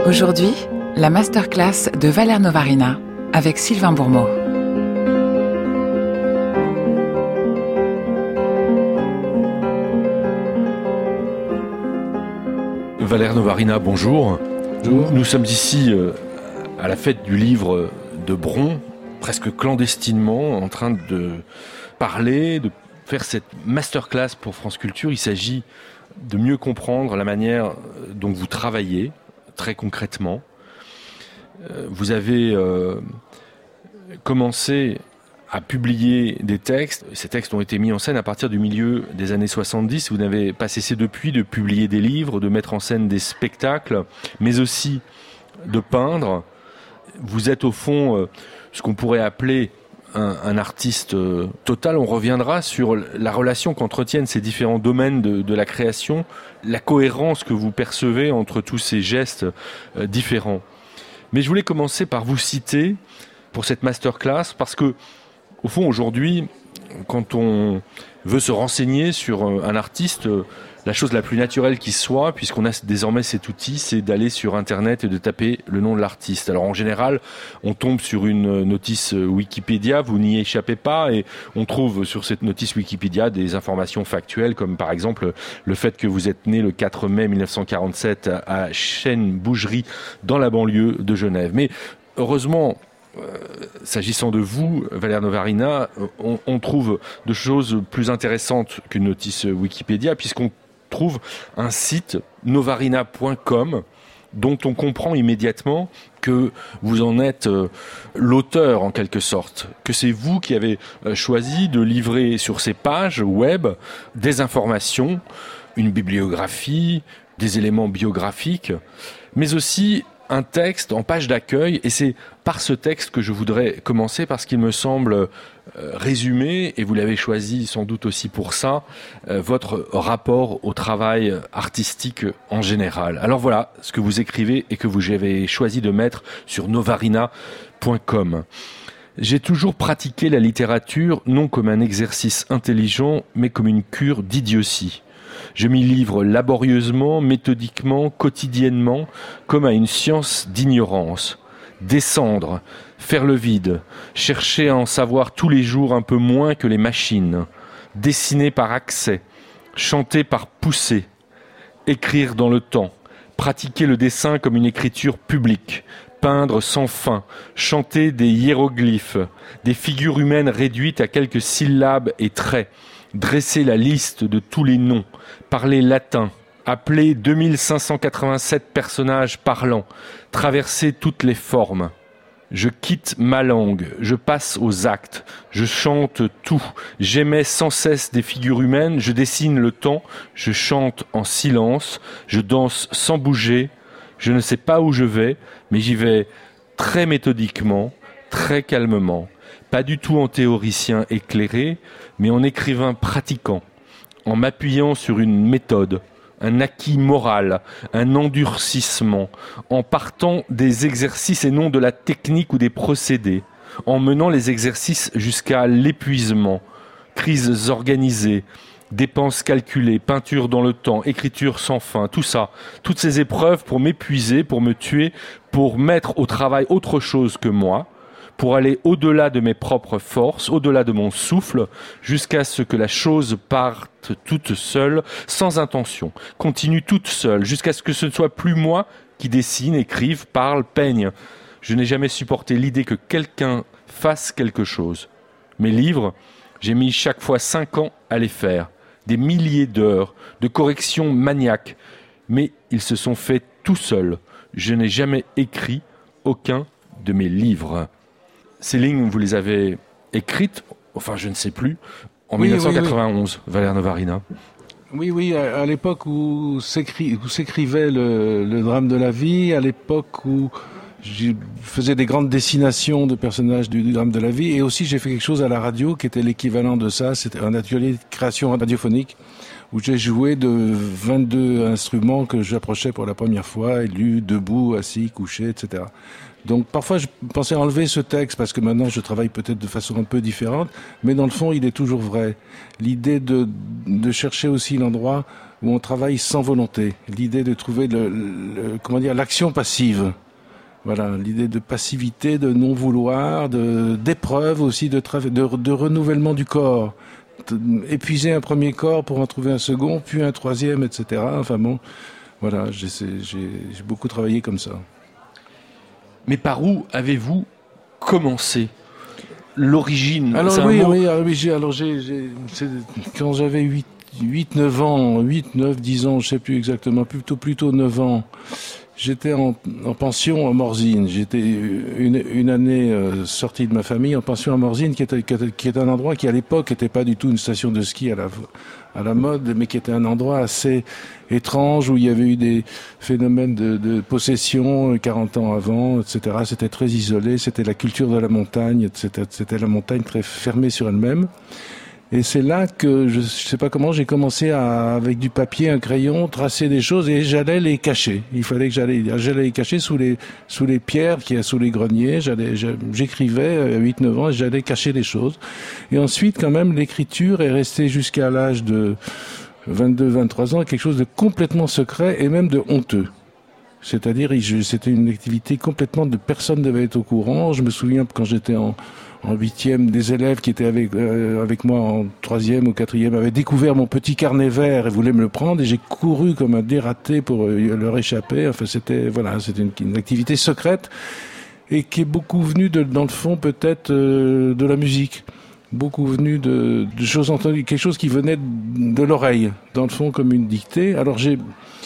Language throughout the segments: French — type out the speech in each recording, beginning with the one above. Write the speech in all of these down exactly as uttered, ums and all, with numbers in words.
Aujourd'hui, la masterclass de Valère Novarina avec Sylvain Bourmeau. Valère Novarina, bonjour. Bonjour. Nous sommes ici euh, à la fête du livre de Bron, presque clandestinement, en train de parler, de faire cette masterclass pour France Culture. Il s'agit de mieux comprendre la manière dont vous travaillez, très concrètement. Euh, vous avez euh, commencé à publier des textes. Ces textes ont été mis en scène à partir du milieu des années soixante-dix. Vous n'avez pas cessé depuis de publier des livres, de mettre en scène des spectacles, mais aussi de peindre. Vous êtes au fond euh, ce qu'on pourrait appeler un, un artiste euh, total. On reviendra sur la relation qu'entretiennent ces différents domaines de, de la création, la cohérence que vous percevez entre tous ces gestes euh, différents. Mais je voulais commencer par vous citer pour cette masterclass parce que au fond, aujourd'hui, quand on veut se renseigner sur un artiste, la chose la plus naturelle qui soit, puisqu'on a désormais cet outil, c'est d'aller sur Internet et de taper le nom de l'artiste. Alors en général, on tombe sur une notice Wikipédia, vous n'y échappez pas, et on trouve sur cette notice Wikipédia des informations factuelles, comme par exemple le fait que vous êtes né le quatre mai mille neuf cent quarante-sept à Chêne-Bougerie, dans la banlieue de Genève. Mais heureusement, Euh, s'agissant de vous, Valère Novarina, on, on trouve de choses plus intéressantes qu'une notice Wikipédia, puisqu'on trouve un site novarina point com dont on comprend immédiatement que vous en êtes euh, l'auteur en quelque sorte, que c'est vous qui avez euh, choisi de livrer sur ces pages web des informations, une bibliographie, des éléments biographiques, mais aussi un texte en page d'accueil, et c'est par ce texte que je voudrais commencer parce qu'il me semble euh, résumer, et vous l'avez choisi sans doute aussi pour ça, euh, votre rapport au travail artistique en général. Alors voilà ce que vous écrivez et que vous avez choisi de mettre sur novarina point com. J'ai toujours pratiqué la littérature non comme un exercice intelligent, mais comme une cure d'idiotie. Je m'y livre laborieusement, méthodiquement, quotidiennement, comme à une science d'ignorance. Descendre, faire le vide, chercher à en savoir tous les jours un peu moins que les machines, dessiner par accès, chanter par poussée, écrire dans le temps, pratiquer le dessin comme une écriture publique, peindre sans fin, chanter des hiéroglyphes, des figures humaines réduites à quelques syllabes et traits, dresser la liste de tous les noms, parler latin, appeler deux mille cinq cent quatre-vingt-sept personnages parlants, traverser toutes les formes. Je quitte ma langue, je passe aux actes, je chante tout, j'émets sans cesse des figures humaines, je dessine le temps, je chante en silence, je danse sans bouger, je ne sais pas où je vais, mais j'y vais très méthodiquement, très calmement. Pas du tout en théoricien éclairé, mais en écrivain pratiquant, en m'appuyant sur une méthode, un acquis moral, un endurcissement, en partant des exercices et non de la technique ou des procédés, en menant les exercices jusqu'à l'épuisement, crises organisées, dépenses calculées, peinture dans le temps, écriture sans fin, tout ça, toutes ces épreuves pour m'épuiser, pour me tuer, pour mettre au travail autre chose que moi, pour aller au-delà de mes propres forces, au-delà de mon souffle, jusqu'à ce que la chose parte toute seule, sans intention, continue toute seule, jusqu'à ce que ce ne soit plus moi qui dessine, écrive, parle, peigne. Je n'ai jamais supporté l'idée que quelqu'un fasse quelque chose. Mes livres, j'ai mis chaque fois cinq ans à les faire, des milliers d'heures, de corrections maniaques, mais ils se sont faits tout seuls. Je n'ai jamais écrit aucun de mes livres. Ces lignes, vous les avez écrites, enfin je ne sais plus, en oui, dix-neuf cent quatre-vingt-onze, oui, oui. Valère Novarina. Oui, oui, à, à l'époque où, s'écrit, où s'écrivait le, le drame de la vie, à l'époque où je faisais des grandes dessinations de personnages du, du drame de la vie, et aussi j'ai fait quelque chose à la radio qui était l'équivalent de ça, c'était un atelier de création radiophonique où j'ai joué de vingt-deux instruments que j'approchais pour la première fois, élus, debout, assis, couché, et cetera. Donc parfois je pensais enlever ce texte parce que maintenant je travaille peut-être de façon un peu différente, mais dans le fond il est toujours vrai. L'idée de, de chercher aussi l'endroit où on travaille sans volonté. L'idée de trouver le, le comment dire l'action passive. Voilà, l'idée de passivité, de non vouloir, de d'épreuve aussi, de, tra- de de renouvellement du corps. Épuiser un premier corps pour en trouver un second, puis un troisième, et cetera. Enfin bon, voilà, j'ai, j'ai, j'ai beaucoup travaillé comme ça. Mais par où avez-vous commencé? L'origine, alors c'est oui, un mot... oui, alors oui, j'ai, alors j'ai, j'ai c'est, quand j'avais huit neuf ans, huit neuf dix ans, je sais plus exactement, plutôt plutôt neuf ans, j'étais en, en pension à Morzine. J'étais une, une année euh, sorti de ma famille en pension à Morzine, qui était, qui est un endroit qui à l'époque n'était pas du tout une station de ski à la, à la mode, mais qui était un endroit assez étrange où il y avait eu des phénomènes de, de possession quarante ans avant, et cetera. C'était très isolé, c'était la culture de la montagne, c'était, c'était la montagne très fermée sur elle-même. Et c'est là que, je sais pas comment, j'ai commencé à, avec du papier, un crayon, tracer des choses et j'allais les cacher. Il fallait que j'allais, j'allais les cacher sous les, sous les pierres qui y a sous les greniers. J'allais, j'écrivais à huit neuf ans et j'allais cacher les choses. Et ensuite, quand même, l'écriture est restée jusqu'à l'âge de vingt-deux vingt-trois ans quelque chose de complètement secret et même de honteux. C'est-à-dire, c'était une activité complètement de personne ne devait être au courant. Je me souviens quand j'étais en, en huitième, des élèves qui étaient avec euh, avec moi en troisième ou quatrième avaient découvert mon petit carnet vert et voulaient me le prendre et j'ai couru comme un dératé pour euh, leur échapper. Enfin, c'était voilà, c'était une, une activité secrète et qui est beaucoup venue de, dans le fond peut-être euh, de la musique. Beaucoup venu de, de choses entendues, quelque chose qui venait de, de l'oreille, dans le fond comme une dictée. Alors j'ai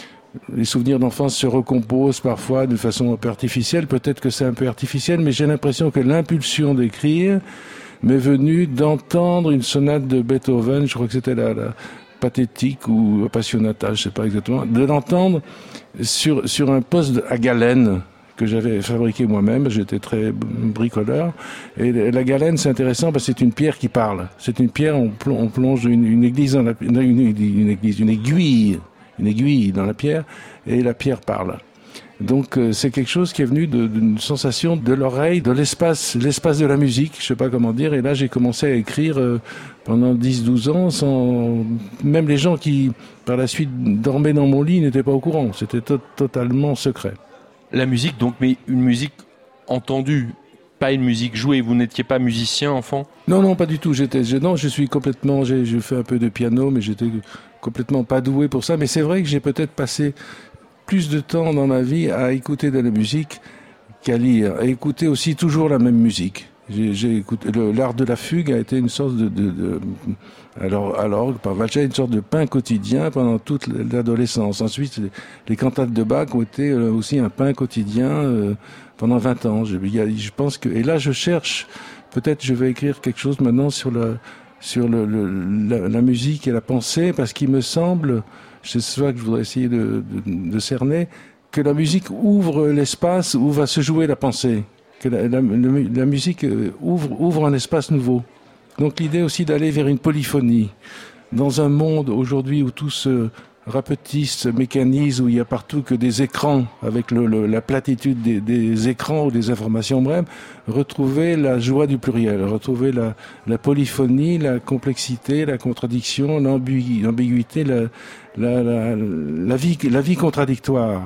les souvenirs d'enfance se recomposent parfois de façon un peu artificielle. Peut-être que c'est un peu artificiel, mais j'ai l'impression que l'impulsion d'écrire m'est venue d'entendre une sonate de Beethoven. Je crois que c'était la, la pathétique ou appassionata, je sais pas exactement. De l'entendre sur sur un poste à galène que j'avais fabriqué moi-même. J'étais très bricoleur. Et la galène, c'est intéressant parce que c'est une pierre qui parle. C'est une pierre, on plonge une, une église dans la, une, une église, une aiguille. une aiguille dans la pierre, et la pierre parle. Donc euh, c'est quelque chose qui est venu de, d'une sensation de l'oreille, de l'espace, l'espace de la musique, je sais pas comment dire, et là j'ai commencé à écrire euh, pendant dix douze ans, sans... même les gens qui, par la suite, dormaient dans mon lit n'étaient pas au courant, c'était to- totalement secret. La musique, donc, mais une musique entendue, pas une musique jouée. Vous n'étiez pas musicien, enfant? Non, non, pas du tout. J'étais, je, non, je suis complètement, j'ai, je fais un peu de piano, mais j'étais complètement pas doué pour ça. Mais c'est vrai que j'ai peut-être passé plus de temps dans ma vie à écouter de la musique qu'à lire, à écouter aussi toujours la même musique. J'ai, j'ai écouté, le, l'art de la fugue a été une sorte de, de, de alors, alors, par Valcha, une sorte de pain quotidien pendant toute l'adolescence. Ensuite, les, les cantates de Bach ont été aussi un pain quotidien euh, pendant vingt ans. Je, je pense que, et là, je cherche, peut-être je vais écrire quelque chose maintenant sur la, sur le, le, la, la musique et la pensée, parce qu'il me semble, c'est ça que je voudrais essayer de, de, de cerner, que la musique ouvre l'espace où va se jouer la pensée. Que la, la, la musique ouvre, ouvre un espace nouveau. Donc l'idée aussi d'aller vers une polyphonie. Dans un monde aujourd'hui où tout se rapetisse, se mécanise, où il y a partout que des écrans, avec le, le, la platitude des, des écrans ou des informations brèves, retrouver la joie du pluriel, retrouver la, la polyphonie, la complexité, la contradiction, l'ambigu, l'ambiguïté, la, la, la, la, vie, la vie contradictoire.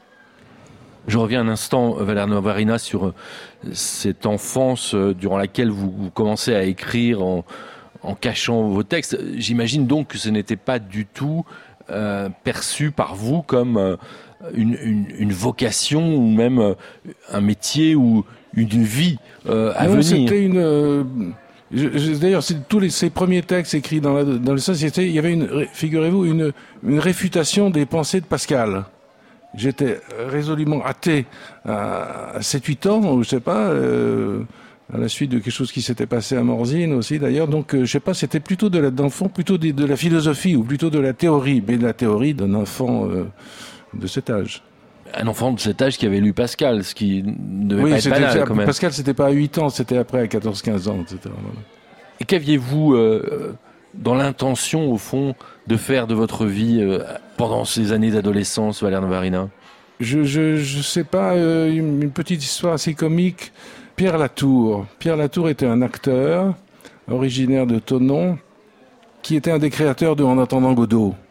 Je reviens un instant, Valère Novarina, sur cette enfance durant laquelle vous, vous commencez à écrire en, en cachant vos textes. J'imagine donc que ce n'était pas du tout euh, perçu par vous comme euh, une, une, une vocation ou même euh, un métier ou une vie euh, à non, venir. C'était une... Euh, je, je, d'ailleurs, c'est, tous les, ces premiers textes écrits dans, la, dans le société, il y avait, une, figurez-vous, une, une réfutation des pensées de Pascal. J'étais résolument athée à sept huit ans, je sais pas, euh, à la suite de quelque chose qui s'était passé à Morzine aussi d'ailleurs. Donc, euh, je sais pas, c'était plutôt de la, d'enfant, plutôt de, de la philosophie ou plutôt de la théorie, mais de la théorie d'un enfant euh, de cet âge. Un enfant de cet âge qui avait lu Pascal, ce qui ne devait oui, pas être banal quand même. Pascal, c'était pas à huit ans, c'était après à quatorze quinze ans, et cetera. Et qu'aviez-vous euh, dans l'intention, au fond, de faire de votre vie euh, pendant ces années d'adolescence, Valère Novarina? Je je je sais pas, euh, une, une petite histoire assez comique. Pierre Latour. Pierre Latour était un acteur originaire de Thonon, qui était un des créateurs de En attendant Godot.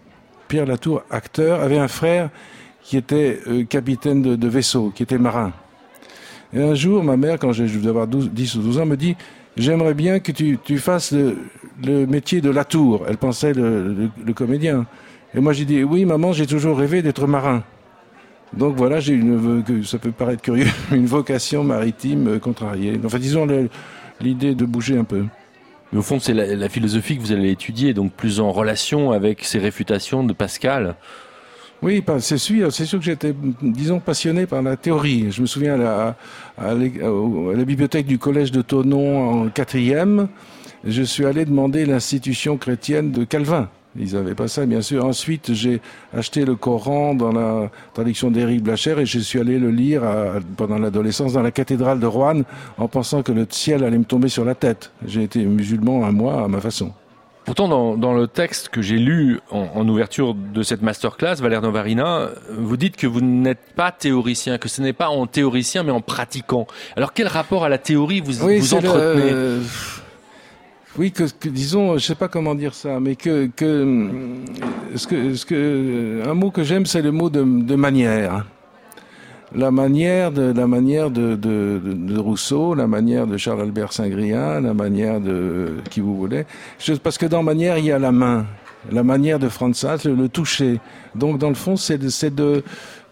Pierre Latour, acteur, avait un frère qui était euh, capitaine de, de vaisseau, qui était marin. Et un jour, ma mère, quand je devais avoir douze, dix ou douze ans, me dit « J'aimerais bien que tu, tu fasses le, le métier de Latour ». Elle pensait le, le, le comédien. Et moi, j'ai dit « Oui, maman, j'ai toujours rêvé d'être marin ». Donc voilà, j'ai une, ça peut paraître curieux, une vocation maritime contrariée. Enfin, disons le, l'idée de bouger un peu. Mais au fond, c'est la, la philosophie que vous allez étudier, donc plus en relation avec ces réfutations de Pascal. Oui, c'est sûr, c'est sûr que j'étais, disons, passionné par la théorie. Je me souviens à la, à la, à la bibliothèque du collège de Thonon en quatrième, je suis allé demander l'institution chrétienne de Calvin. Ils n'avaient pas ça, bien sûr. Ensuite, j'ai acheté le Coran dans la traduction d'Éric Blacher et je suis allé le lire à, pendant l'adolescence dans la cathédrale de Roanne en pensant que le ciel allait me tomber sur la tête. J'ai été musulman un mois à ma façon. Pourtant, dans, dans le texte que j'ai lu en, en ouverture de cette masterclass, Valère Novarina, vous dites que vous n'êtes pas théoricien, que ce n'est pas en théoricien mais en pratiquant. Alors, quel rapport à la théorie vous, oui, vous entretenez ? le... Oui, que, que disons, je sais pas comment dire ça, mais que, que, ce que, ce que, un mot que j'aime, c'est le mot de, de manière. La manière de, la manière de, de, de Rousseau, la manière de Charles-Albert Saint-Grien, la manière de qui vous voulez. Je, parce que dans manière, il y a la main, la manière de Franz Hals, le, le toucher. Donc, dans le fond, c'est de, c'est de,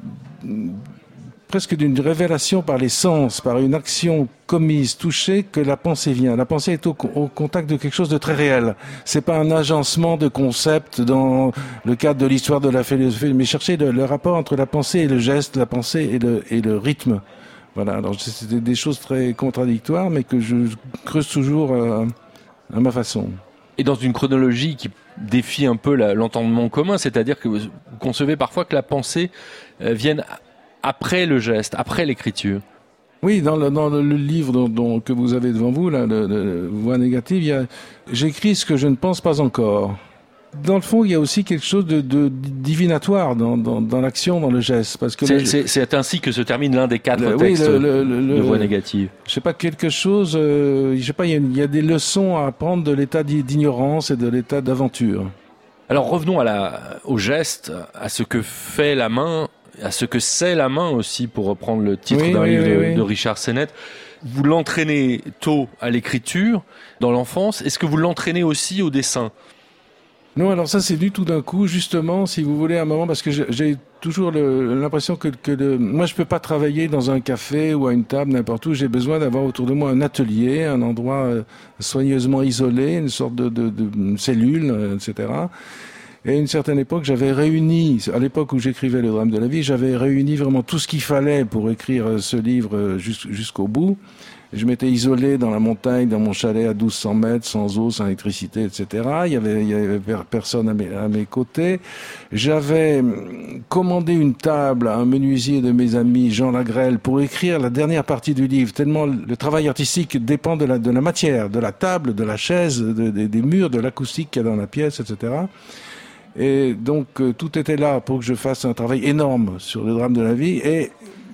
presque d'une révélation par les sens, par une action commise, touchée, que la pensée vient. La pensée est au, au contact de quelque chose de très réel. C'est pas un agencement de concepts dans le cadre de l'histoire de la philosophie, mais chercher le, le rapport entre la pensée et le geste, la pensée et le, et le rythme. Voilà. Alors, c'était des choses très contradictoires, mais que je creuse toujours euh, à ma façon. Et dans une chronologie qui défie un peu la, l'entendement commun, c'est-à-dire que vous concevez parfois que la pensée euh, vienne après le geste, après l'écriture. Oui, dans le, dans le livre dont, dont, que vous avez devant vous, là, le, le Voix négative, il y a, j'écris ce que je ne pense pas encore. Dans le fond, il y a aussi quelque chose de, de divinatoire dans, dans, dans l'action, dans le geste. Parce que c'est, le, c'est, c'est ainsi que se termine l'un des quatre le, textes oui, le, le, le, de Voix négative. Je sais pas, quelque chose, euh, je sais pas, il y, a, il y a des leçons à apprendre de l'état d'ignorance et de l'état d'aventure. Alors revenons à la, au geste, à ce que fait la main, à ce que c'est la main aussi, pour reprendre le titre oui, d'un oui, livre oui, de, oui. de Richard Sennett. Vous l'entraînez tôt à l'écriture, dans l'enfance. Est-ce que vous l'entraînez aussi au dessin ? Non, alors ça c'est venu tout d'un coup, justement, si vous voulez, à un moment, parce que j'ai, j'ai toujours le, l'impression que, que le, moi je peux pas travailler dans un café ou à une table, n'importe où. J'ai besoin d'avoir autour de moi un atelier, un endroit euh, soigneusement isolé, une sorte de, de, de cellule, euh, et cetera. Et à une certaine époque, j'avais réuni, à l'époque où j'écrivais Le drame de la vie, j'avais réuni vraiment tout ce qu'il fallait pour écrire ce livre jusqu'au bout. Je m'étais isolé dans la montagne, dans mon chalet à douze cents mètres, sans eau, sans électricité, et cetera. Il y avait, il y avait personne à mes, à mes côtés. J'avais commandé une table à un menuisier de mes amis, Jean Lagrelle, pour écrire la dernière partie du livre, tellement le travail artistique dépend de la, de la matière, de la table, de la chaise, de, de, des murs, de l'acoustique qu'il y a dans la pièce, et cetera. Et donc, euh, tout était là pour que je fasse un travail énorme sur le drame de la vie. Et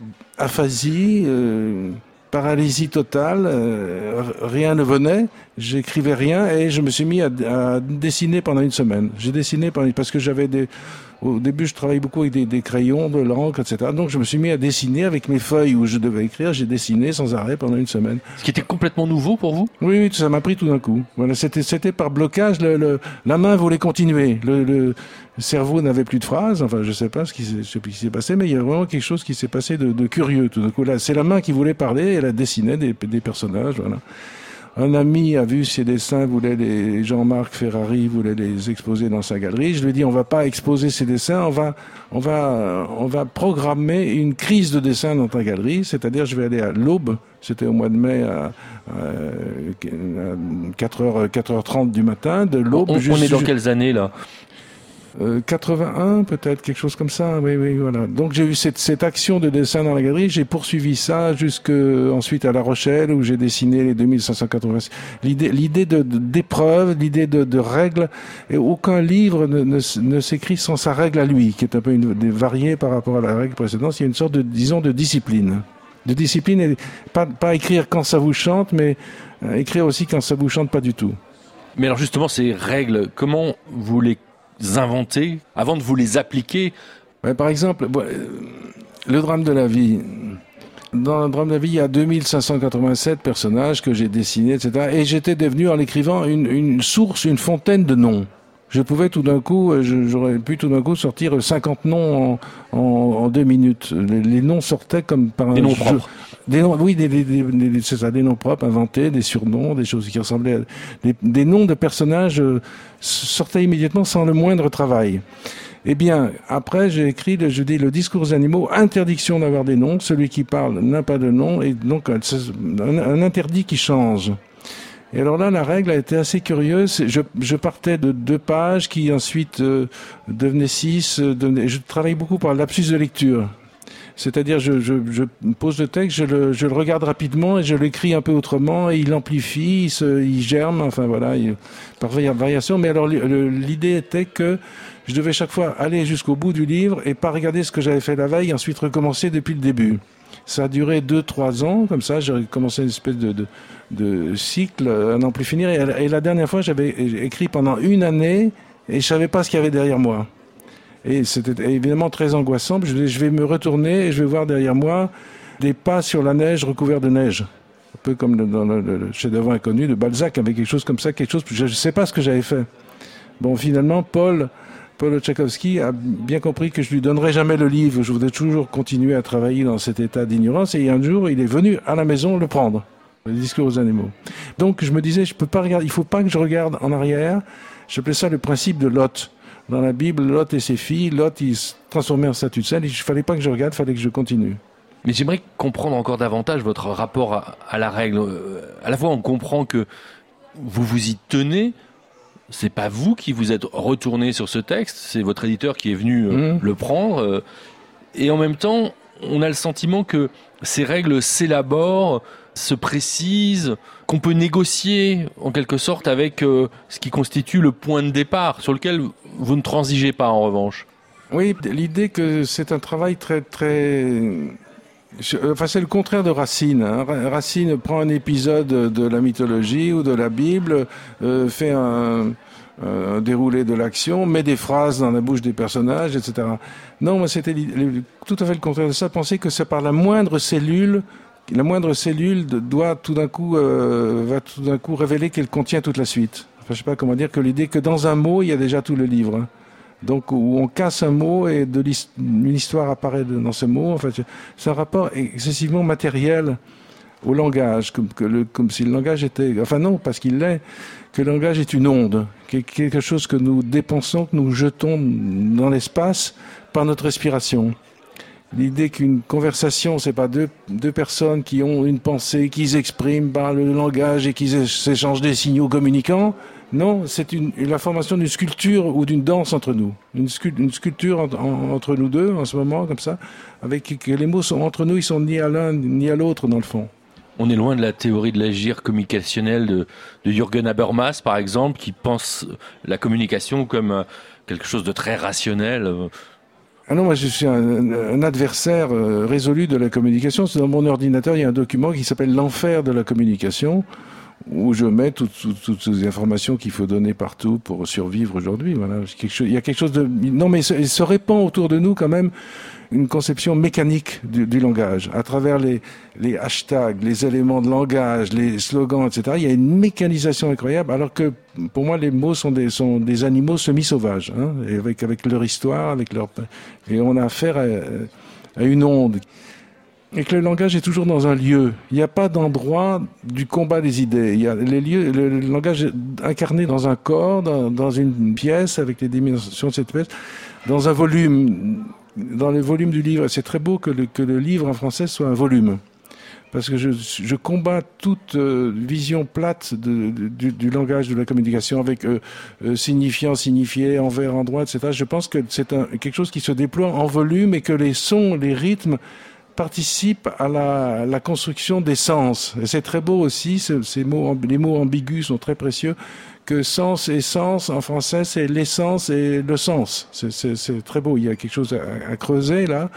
aphasie, euh, paralysie totale, euh, rien ne venait, j'écrivais rien et je me suis mis à, à dessiner pendant une semaine. J'ai dessiné pendant, parce que j'avais des... Au début, je travaillais beaucoup avec des, des crayons, de l'encre, et cetera. Donc, je me suis mis à dessiner avec mes feuilles où je devais écrire. J'ai dessiné sans arrêt pendant une semaine. Ce qui était complètement nouveau pour vous ? Oui, oui, ça m'a pris tout d'un coup. Voilà, c'était, c'était par blocage. Le, le, la main voulait continuer. Le, le cerveau n'avait plus de phrases. Enfin, je sais pas ce qui s'est, je sais plus ce qui s'est passé, mais il y a vraiment quelque chose qui s'est passé de, de curieux tout d'un coup. Là, c'est la main qui voulait parler. Elle a dessiné des, des personnages. Voilà. Un ami a vu ces dessins, voulait les, Jean-Marc Ferrari voulait les exposer dans sa galerie. Je lui ai dit, on va pas exposer ces dessins, on va, on va, on va programmer une crise de dessin dans ta galerie. C'est-à-dire, je vais aller à l'Aube. C'était au mois de mai à, à quatre heures, quatre heures trente du matin, de l'Aube. On, juste, on est dans juste, quelles années, là? Euh, quatre-vingt-un peut-être, quelque chose comme ça. Oui, oui, voilà. Donc j'ai eu cette, cette action de dessin dans la galerie. J'ai poursuivi ça jusque ensuite à La Rochelle où j'ai dessiné les deux mille cinq cent quatre-vingt-six. L'idée, l'idée de, de d'épreuve, l'idée de, de règles. Et aucun livre ne, ne, ne s'écrit sans sa règle à lui, qui est un peu une, variée par rapport à la règle précédente. Il y a une sorte de, disons, de discipline. De discipline, et pas, pas écrire quand ça vous chante, mais euh, écrire aussi quand ça vous chante pas du tout. Mais alors justement, ces règles, comment vous les inventer avant de vous les appliquer? Ouais, par exemple, le drame de la vie. Dans le drame de la vie, il y a deux mille cinq cent quatre-vingt-sept personnages que j'ai dessinés, et cetera. Et j'étais devenu, en l'écrivant, une, une source, une fontaine de noms. Je pouvais tout d'un coup, j'aurais pu tout d'un coup sortir cinquante noms en, en, en deux minutes. Les, les noms sortaient comme par un des noms jeu. propres. Des noms, oui, des, des, des, des, c'est ça, des noms propres, inventés, des surnoms, des choses qui ressemblaient à des, des noms de personnages euh, sortaient immédiatement sans le moindre travail. Eh bien, après, j'ai écrit, le, je dis, le discours aux animaux, interdiction d'avoir des noms. Celui qui parle n'a pas de nom, et donc un, un interdit qui change. Et alors là, la règle a été assez curieuse. Je, je partais de deux pages qui ensuite euh, devenaient six. Euh, devenaient, je travaille beaucoup par lapsus de lecture. C'est-à-dire, je, je, je pose le texte, je le, je le regarde rapidement et je l'écris un peu autrement et il amplifie, il, se, il germe, enfin voilà, il, par variation. Mais alors, le, l'idée était que je devais chaque fois aller jusqu'au bout du livre et pas regarder ce que j'avais fait la veille et ensuite recommencer depuis le début. Ça a duré deux, trois ans, comme ça, j'ai commencé une espèce de, de, de cycle à n'en plus finir. Et, et la dernière fois, j'avais écrit pendant une année et je savais pas ce qu'il y avait derrière moi. Et c'était évidemment très angoissant. Je, je vais me retourner et je vais voir derrière moi des pas sur la neige recouverts de neige. Un peu comme le, dans le, le chef-d'œuvre inconnu de Balzac, avec quelque chose comme ça, quelque chose. Je ne sais pas ce que j'avais fait. Bon, finalement, Paul, Paul Tchaikovsky a bien compris que je lui donnerais jamais le livre. Je voudrais toujours continuer à travailler dans cet état d'ignorance. Et un jour, il est venu à la maison le prendre, le discours aux animaux. Donc, je me disais, je peux pas regarder. Il faut pas que je regarde en arrière. J'appelais ça le principe de Lot. Dans la Bible, Lot et ses filles, Lot, il se transformait en statue de sel. Il ne fallait pas que je regarde, il fallait que je continue. Mais j'aimerais comprendre encore davantage votre rapport à, à la règle. À la fois, on comprend que vous vous y tenez. C'est pas vous qui vous êtes retourné sur ce texte, c'est votre éditeur qui est venu euh, mmh. le prendre. Euh, et en même temps, on a le sentiment que ces règles s'élaborent, se précisent, qu'on peut négocier en quelque sorte avec euh, ce qui constitue le point de départ, sur lequel vous ne transigez pas en revanche. Oui, l'idée que c'est un travail très très... Enfin, c'est le contraire de Racine. Hein. Racine prend un épisode de la mythologie ou de la Bible, euh, fait un, un déroulé de l'action, met des phrases dans la bouche des personnages, et cetera. Non, moi, c'était tout à fait le contraire de ça. Penser que c'est par la moindre cellule, la moindre cellule doit tout d'un coup, euh, va tout d'un coup révéler qu'elle contient toute la suite. Enfin, je sais pas comment dire, que l'idée que dans un mot, il y a déjà tout le livre. Hein. Donc, où on casse un mot et de l'hist- une histoire apparaît dans ce mot. En fait, c'est un rapport excessivement matériel au langage, comme, que le, comme si le langage était... Enfin non, parce qu'il l'est, que le langage est une onde, quelque chose que nous dépensons, que nous jetons dans l'espace par notre respiration. L'idée qu'une conversation, c'est pas deux, deux personnes qui ont une pensée, qui s'expriment par le langage et qui s'échangent des signaux communicants. Non, c'est une, la formation d'une sculpture ou d'une danse entre nous. Une, sculpt, une sculpture en, en, entre nous deux, en ce moment, comme ça, avec que les mots sont entre nous, ils sont ni à l'un ni à l'autre, dans le fond. On est loin de la théorie de l'agir communicationnel de, de Jürgen Habermas, par exemple, qui pense la communication comme quelque chose de très rationnel. Ah non, moi je suis un, un adversaire euh, résolu de la communication. C'est dans mon ordinateur, il y a un document qui s'appelle l'enfer de la communication, où je mets toutes, toutes, toutes ces informations qu'il faut donner partout pour survivre aujourd'hui. Voilà, quelque chose, il y a quelque chose de... Non, mais il se répand autour de nous quand même une conception mécanique du, du langage. À travers les, les hashtags, les éléments de langage, les slogans, et cetera, il y a une mécanisation incroyable, alors que pour moi, les mots sont des, sont des animaux semi-sauvages, hein, et avec, avec leur histoire, avec leur... Et on a affaire à, à une onde. Et que le langage est toujours dans un lieu. Il n'y a pas d'endroit du combat des idées. Il y a les lieux, le, le langage est incarné dans un corps, dans, dans une pièce, avec les dimensions de cette pièce, dans un volume, dans le volume du livre. C'est très beau que le, que le livre en français soit un volume. Parce que je, je combats toute euh, vision plate de, de, du, du langage, de la communication, avec euh, euh, signifiant, signifié, envers, endroit, et cetera. Je pense que c'est un, quelque chose qui se déploie en volume et que les sons, les rythmes, participe à la, la construction des sens. Et c'est très beau aussi, ces, ces mots, les mots ambigus sont très précieux, que sens et sens, en français, c'est l'essence et le sens. C'est, c'est, c'est très beau, il y a quelque chose à, à creuser là.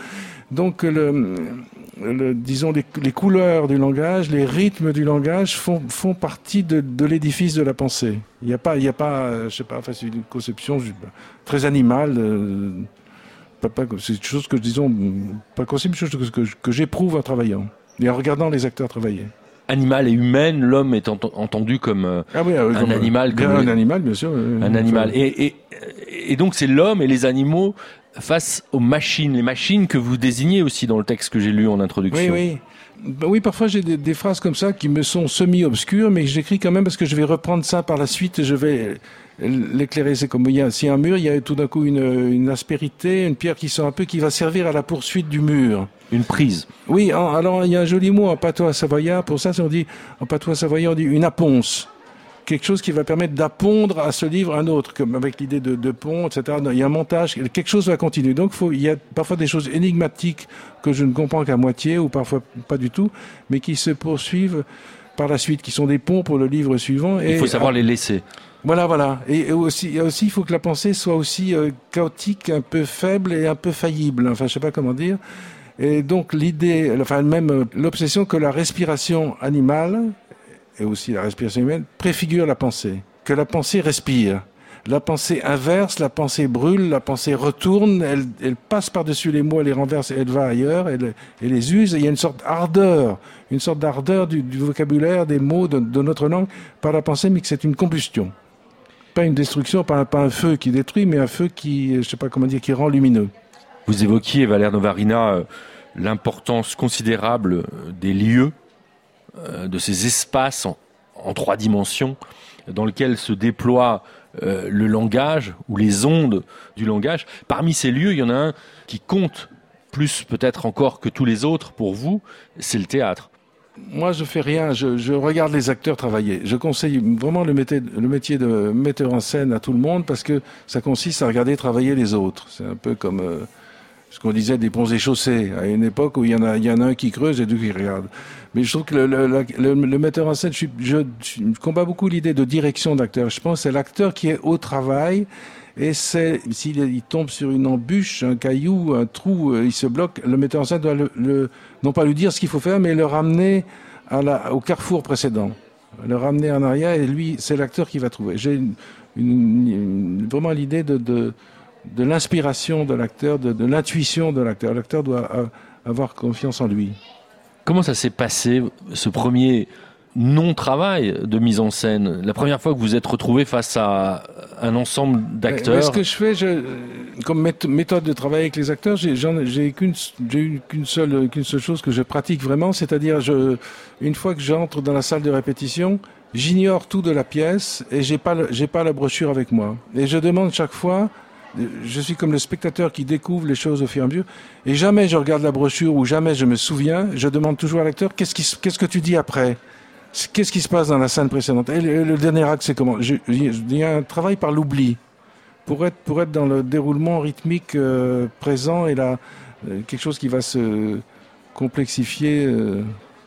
Donc, le, le, disons, les, les couleurs du langage, les rythmes du langage font, font partie de, de l'édifice de la pensée. Il n'y a pas, il y a pas, je sais pas, enfin, c'est une conception très animale. Euh, pas, pas, c'est une chose que, disons, pas possible, une chose que, que, que j'éprouve en travaillant et en regardant les acteurs travailler. Animal et humaine, l'homme est ent- entendu comme euh, ah oui, euh, un comme, animal. Comme un le... animal, bien sûr. Euh, un animal. Et, et, et donc c'est l'homme et les animaux face aux machines. Les machines que vous désignez aussi dans le texte que j'ai lu en introduction. Oui, oui. Ben oui, parfois j'ai des, des phrases comme ça qui me sont semi-obscures, mais j'écris quand même parce que je vais reprendre ça par la suite et je vais l'éclairer. C'est comme il y a, s'il y a un mur, il y a tout d'un coup une, une aspérité, une pierre qui sort un peu, qui va servir à la poursuite du mur. Une prise. Oui, en, alors il y a un joli mot en patois savoyard. Pour ça, on dit, en patois savoyard, on dit une aponce. Quelque chose qui va permettre d'appondre à ce livre un autre, comme avec l'idée de, de pont, et cetera. Il y a un montage, quelque chose va continuer. Donc, faut, il y a parfois des choses énigmatiques que je ne comprends qu'à moitié, ou parfois pas du tout, mais qui se poursuivent par la suite, qui sont des ponts pour le livre suivant. Et, il faut savoir ah, les laisser. Voilà, voilà. Et aussi, aussi, il faut que la pensée soit aussi euh, chaotique, un peu faible et un peu faillible. Enfin, je sais pas comment dire. Et donc, l'idée, enfin, même l'obsession que la respiration animale, et aussi la respiration humaine, préfigure la pensée. Que la pensée respire. La pensée inverse, la pensée brûle, la pensée retourne, elle, elle passe par-dessus les mots, elle les renverse, elle va ailleurs, elle, elle les use. Et il y a une sorte d'ardeur, une sorte d'ardeur du, du vocabulaire, des mots de, de notre langue par la pensée, mais que c'est une combustion. Pas une destruction, pas un, pas un feu qui détruit, mais un feu qui, je sais pas comment dire, qui rend lumineux. Vous évoquiez, Valère Novarina, l'importance considérable des lieux, de ces espaces en, en trois dimensions dans lesquels se déploie euh, le langage ou les ondes du langage. Parmi ces lieux, il y en a un qui compte plus peut-être encore que tous les autres pour vous, c'est le théâtre. Moi, je fais rien, je, je regarde les acteurs travailler. Je conseille vraiment le métier, le métier de metteur en scène à tout le monde parce que ça consiste à regarder travailler les autres. C'est un peu comme euh, ce qu'on disait des ponts et chaussées, à une époque où il y en a, il y en a un qui creuse et deux qui regardent. Mais je trouve que le, le, le, le metteur en scène, je, je, je combats beaucoup l'idée de direction d'acteur. Je pense que c'est l'acteur qui est au travail et c'est, s'il il tombe sur une embûche, un caillou, un trou, il se bloque, le metteur en scène doit le, le, non pas lui dire ce qu'il faut faire, mais le ramener à la, au carrefour précédent. Le ramener en arrière et lui, c'est l'acteur qui va trouver. J'ai une, une, une, vraiment l'idée de, de, de l'inspiration de l'acteur, de, de l'intuition de l'acteur. L'acteur doit avoir confiance en lui. Comment ça s'est passé, ce premier non-travail de mise en scène? La première fois que vous êtes retrouvé face à un ensemble d'acteurs. Mais ce que je fais, je, comme méthode de travail avec les acteurs, j'ai, j'en, j'ai qu'une, j'ai eu qu'une seule, qu'une seule chose que je pratique vraiment, c'est-à-dire, je, une fois que j'entre dans la salle de répétition, j'ignore tout de la pièce et j'ai pas, le, j'ai pas la brochure avec moi. Et je demande chaque fois. Je suis comme le spectateur qui découvre les choses au fur et à mesure. Et jamais je regarde la brochure ou jamais je me souviens. Je demande toujours à l'acteur, qu'est-ce, qui, qu'est-ce que tu dis après? Qu'est-ce qui se passe dans la scène précédente? Et le, le dernier acte, c'est comment? je, Il y a un travail par l'oubli. Pour être, pour être dans le déroulement rythmique euh, présent et là, euh, quelque chose qui va se complexifier. Euh...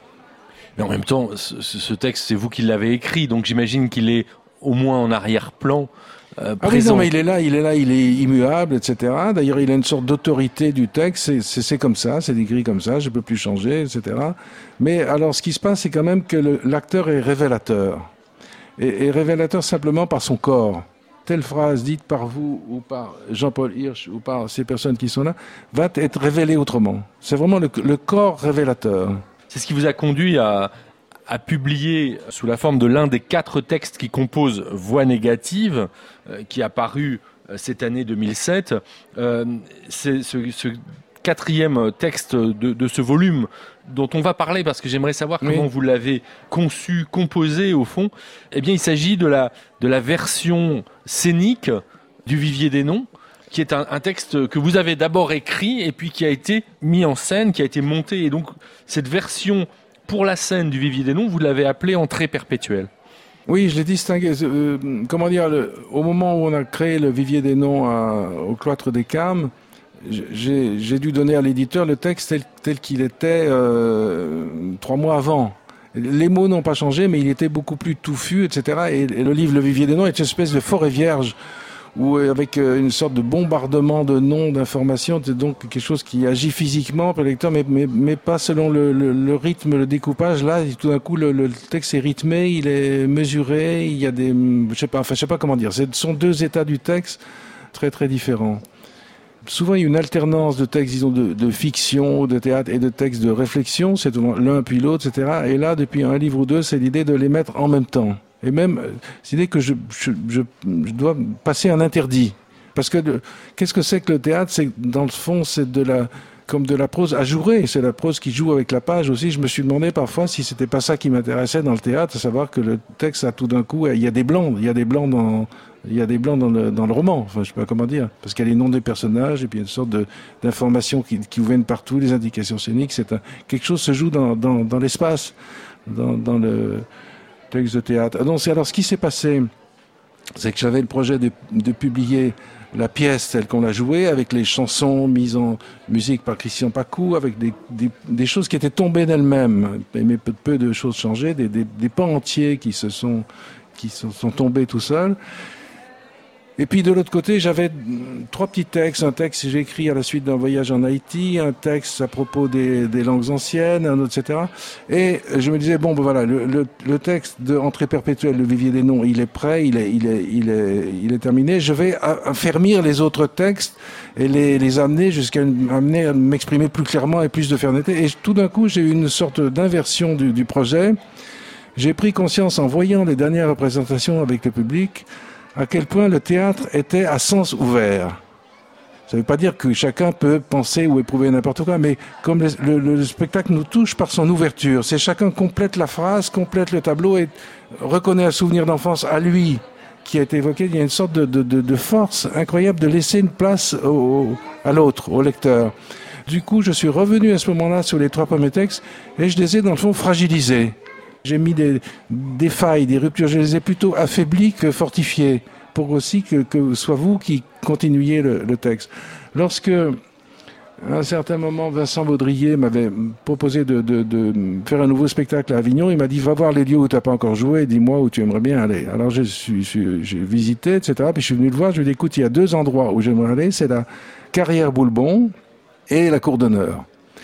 Mais en même temps, ce, ce texte, c'est vous qui l'avez écrit. Donc j'imagine qu'il est au moins en arrière-plan. Euh, ah oui, non, mais il est là, il est là, il est immuable, et cetera. D'ailleurs, il a une sorte d'autorité du texte. C'est, c'est, c'est comme ça, c'est écrit comme ça, je peux plus changer, et cetera. Mais alors, ce qui se passe, c'est quand même que le, l'acteur est révélateur. Et, et révélateur simplement par son corps. Telle phrase dite par vous, ou par Jean-Paul Hirsch, ou par ces personnes qui sont là, va être révélée autrement. C'est vraiment le, le corps révélateur. C'est ce qui vous a conduit à... a publié sous la forme de l'un des quatre textes qui composent Voix négative, euh, qui a paru euh, cette année deux mille sept. Euh, c'est ce, ce quatrième texte de, de ce volume dont on va parler parce que j'aimerais savoir comment oui. vous l'avez conçu, composé au fond. Eh bien, il s'agit de la, de la version scénique du Vivier des Noms, qui est un, un texte que vous avez d'abord écrit et puis qui a été mis en scène, qui a été monté. Et donc, cette version pour la scène du Vivier des Noms, vous l'avez appelé Entrée perpétuelle. Oui, je l'ai distingué. Euh, comment dire, le, au moment où on a créé le Vivier des Noms à, au cloître des Carmes, j'ai, j'ai dû donner à l'éditeur le texte tel, tel qu'il était euh, trois mois avant. Les mots n'ont pas changé, mais il était beaucoup plus touffu, et cetera. Et, et le livre Le Vivier des Noms est une espèce de forêt vierge ou avec une sorte de bombardement de noms, d'informations. C'est donc quelque chose qui agit physiquement pour le lecteur, mais, mais, mais pas selon le, le, le rythme, le découpage. Là, tout d'un coup, le, le texte est rythmé, il est mesuré, il y a des, je sais pas, enfin, je sais pas comment dire. Ce sont deux états du texte très très différents. Souvent, il y a une alternance de textes, disons, de, de fiction, de théâtre et de textes de réflexion. C'est l'un puis l'autre, et cetera. Et là, depuis un livre ou deux, c'est l'idée de les mettre en même temps. Et même, c'est l'idée que je, je, je, je dois passer un interdit. Parce que de, qu'est-ce que c'est que le théâtre? C'est, dans le fond, c'est de la, comme de la prose ajourée. C'est la prose qui joue avec la page aussi. Je me suis demandé parfois si c'était pas ça qui m'intéressait dans le théâtre, à savoir que le texte a tout d'un coup, il y a des blancs, il y a des blancs dans, il y a des blancs dans le, dans le roman. Enfin, je sais pas comment dire. Parce qu'il y a les noms des personnages et puis il y a une sorte de, d'informations qui, qui vous viennent partout, les indications scéniques. C'est un, quelque chose se joue dans, dans, dans l'espace, dans, dans le texte de théâtre. Donc, alors, ce qui s'est passé, c'est que j'avais le projet de, de publier la pièce telle qu'on l'a jouée, avec les chansons mises en musique par Christian Pacou, avec des, des, des choses qui étaient tombées d'elles-mêmes, mais peu, peu de choses changées, des, des, des pans entiers qui se sont, qui sont, sont tombés tout seuls. Et puis de l'autre côté, j'avais trois petits textes. Un texte que j'ai écrit à la suite d'un voyage en Haïti, un texte à propos des, des langues anciennes, un autre, et cetera. Et je me disais, bon, ben voilà, le, le, le texte de Entrée perpétuelle, le vivier des noms, il est prêt, il est, il est, il est, il est terminé. Je vais affermir les autres textes et les, les amener jusqu'à amener à m'exprimer plus clairement et plus de fermeté. Et tout d'un coup, j'ai eu une sorte d'inversion du, du projet. J'ai pris conscience en voyant les dernières représentations avec le public à quel point le théâtre était à sens ouvert. Ça ne veut pas dire que chacun peut penser ou éprouver n'importe quoi, mais comme le, le, le spectacle nous touche par son ouverture, c'est chacun complète la phrase, complète le tableau et reconnaît un souvenir d'enfance à lui qui a été évoqué. Il y a une sorte de, de, de, de force incroyable de laisser une place au, à l'autre, au lecteur. Du coup, je suis revenu à ce moment-là sur les trois premiers textes et je les ai dans le fond fragilisés. J'ai mis des, des failles, des ruptures, je les ai plutôt affaiblis que fortifiés, pour aussi que, que soit vous qui continuiez le, le texte. Lorsque, à un certain moment, Vincent Baudrier m'avait proposé de, de, de faire un nouveau spectacle à Avignon, il m'a dit, va voir les lieux où tu n'as pas encore joué, dis-moi où tu aimerais bien aller. Alors je suis, je, j'ai visité, et cetera. Puis je suis venu le voir, je lui ai dit, écoute, il y a deux endroits où j'aimerais aller, c'est la Carrière Boulbon et la Cour d'honneur.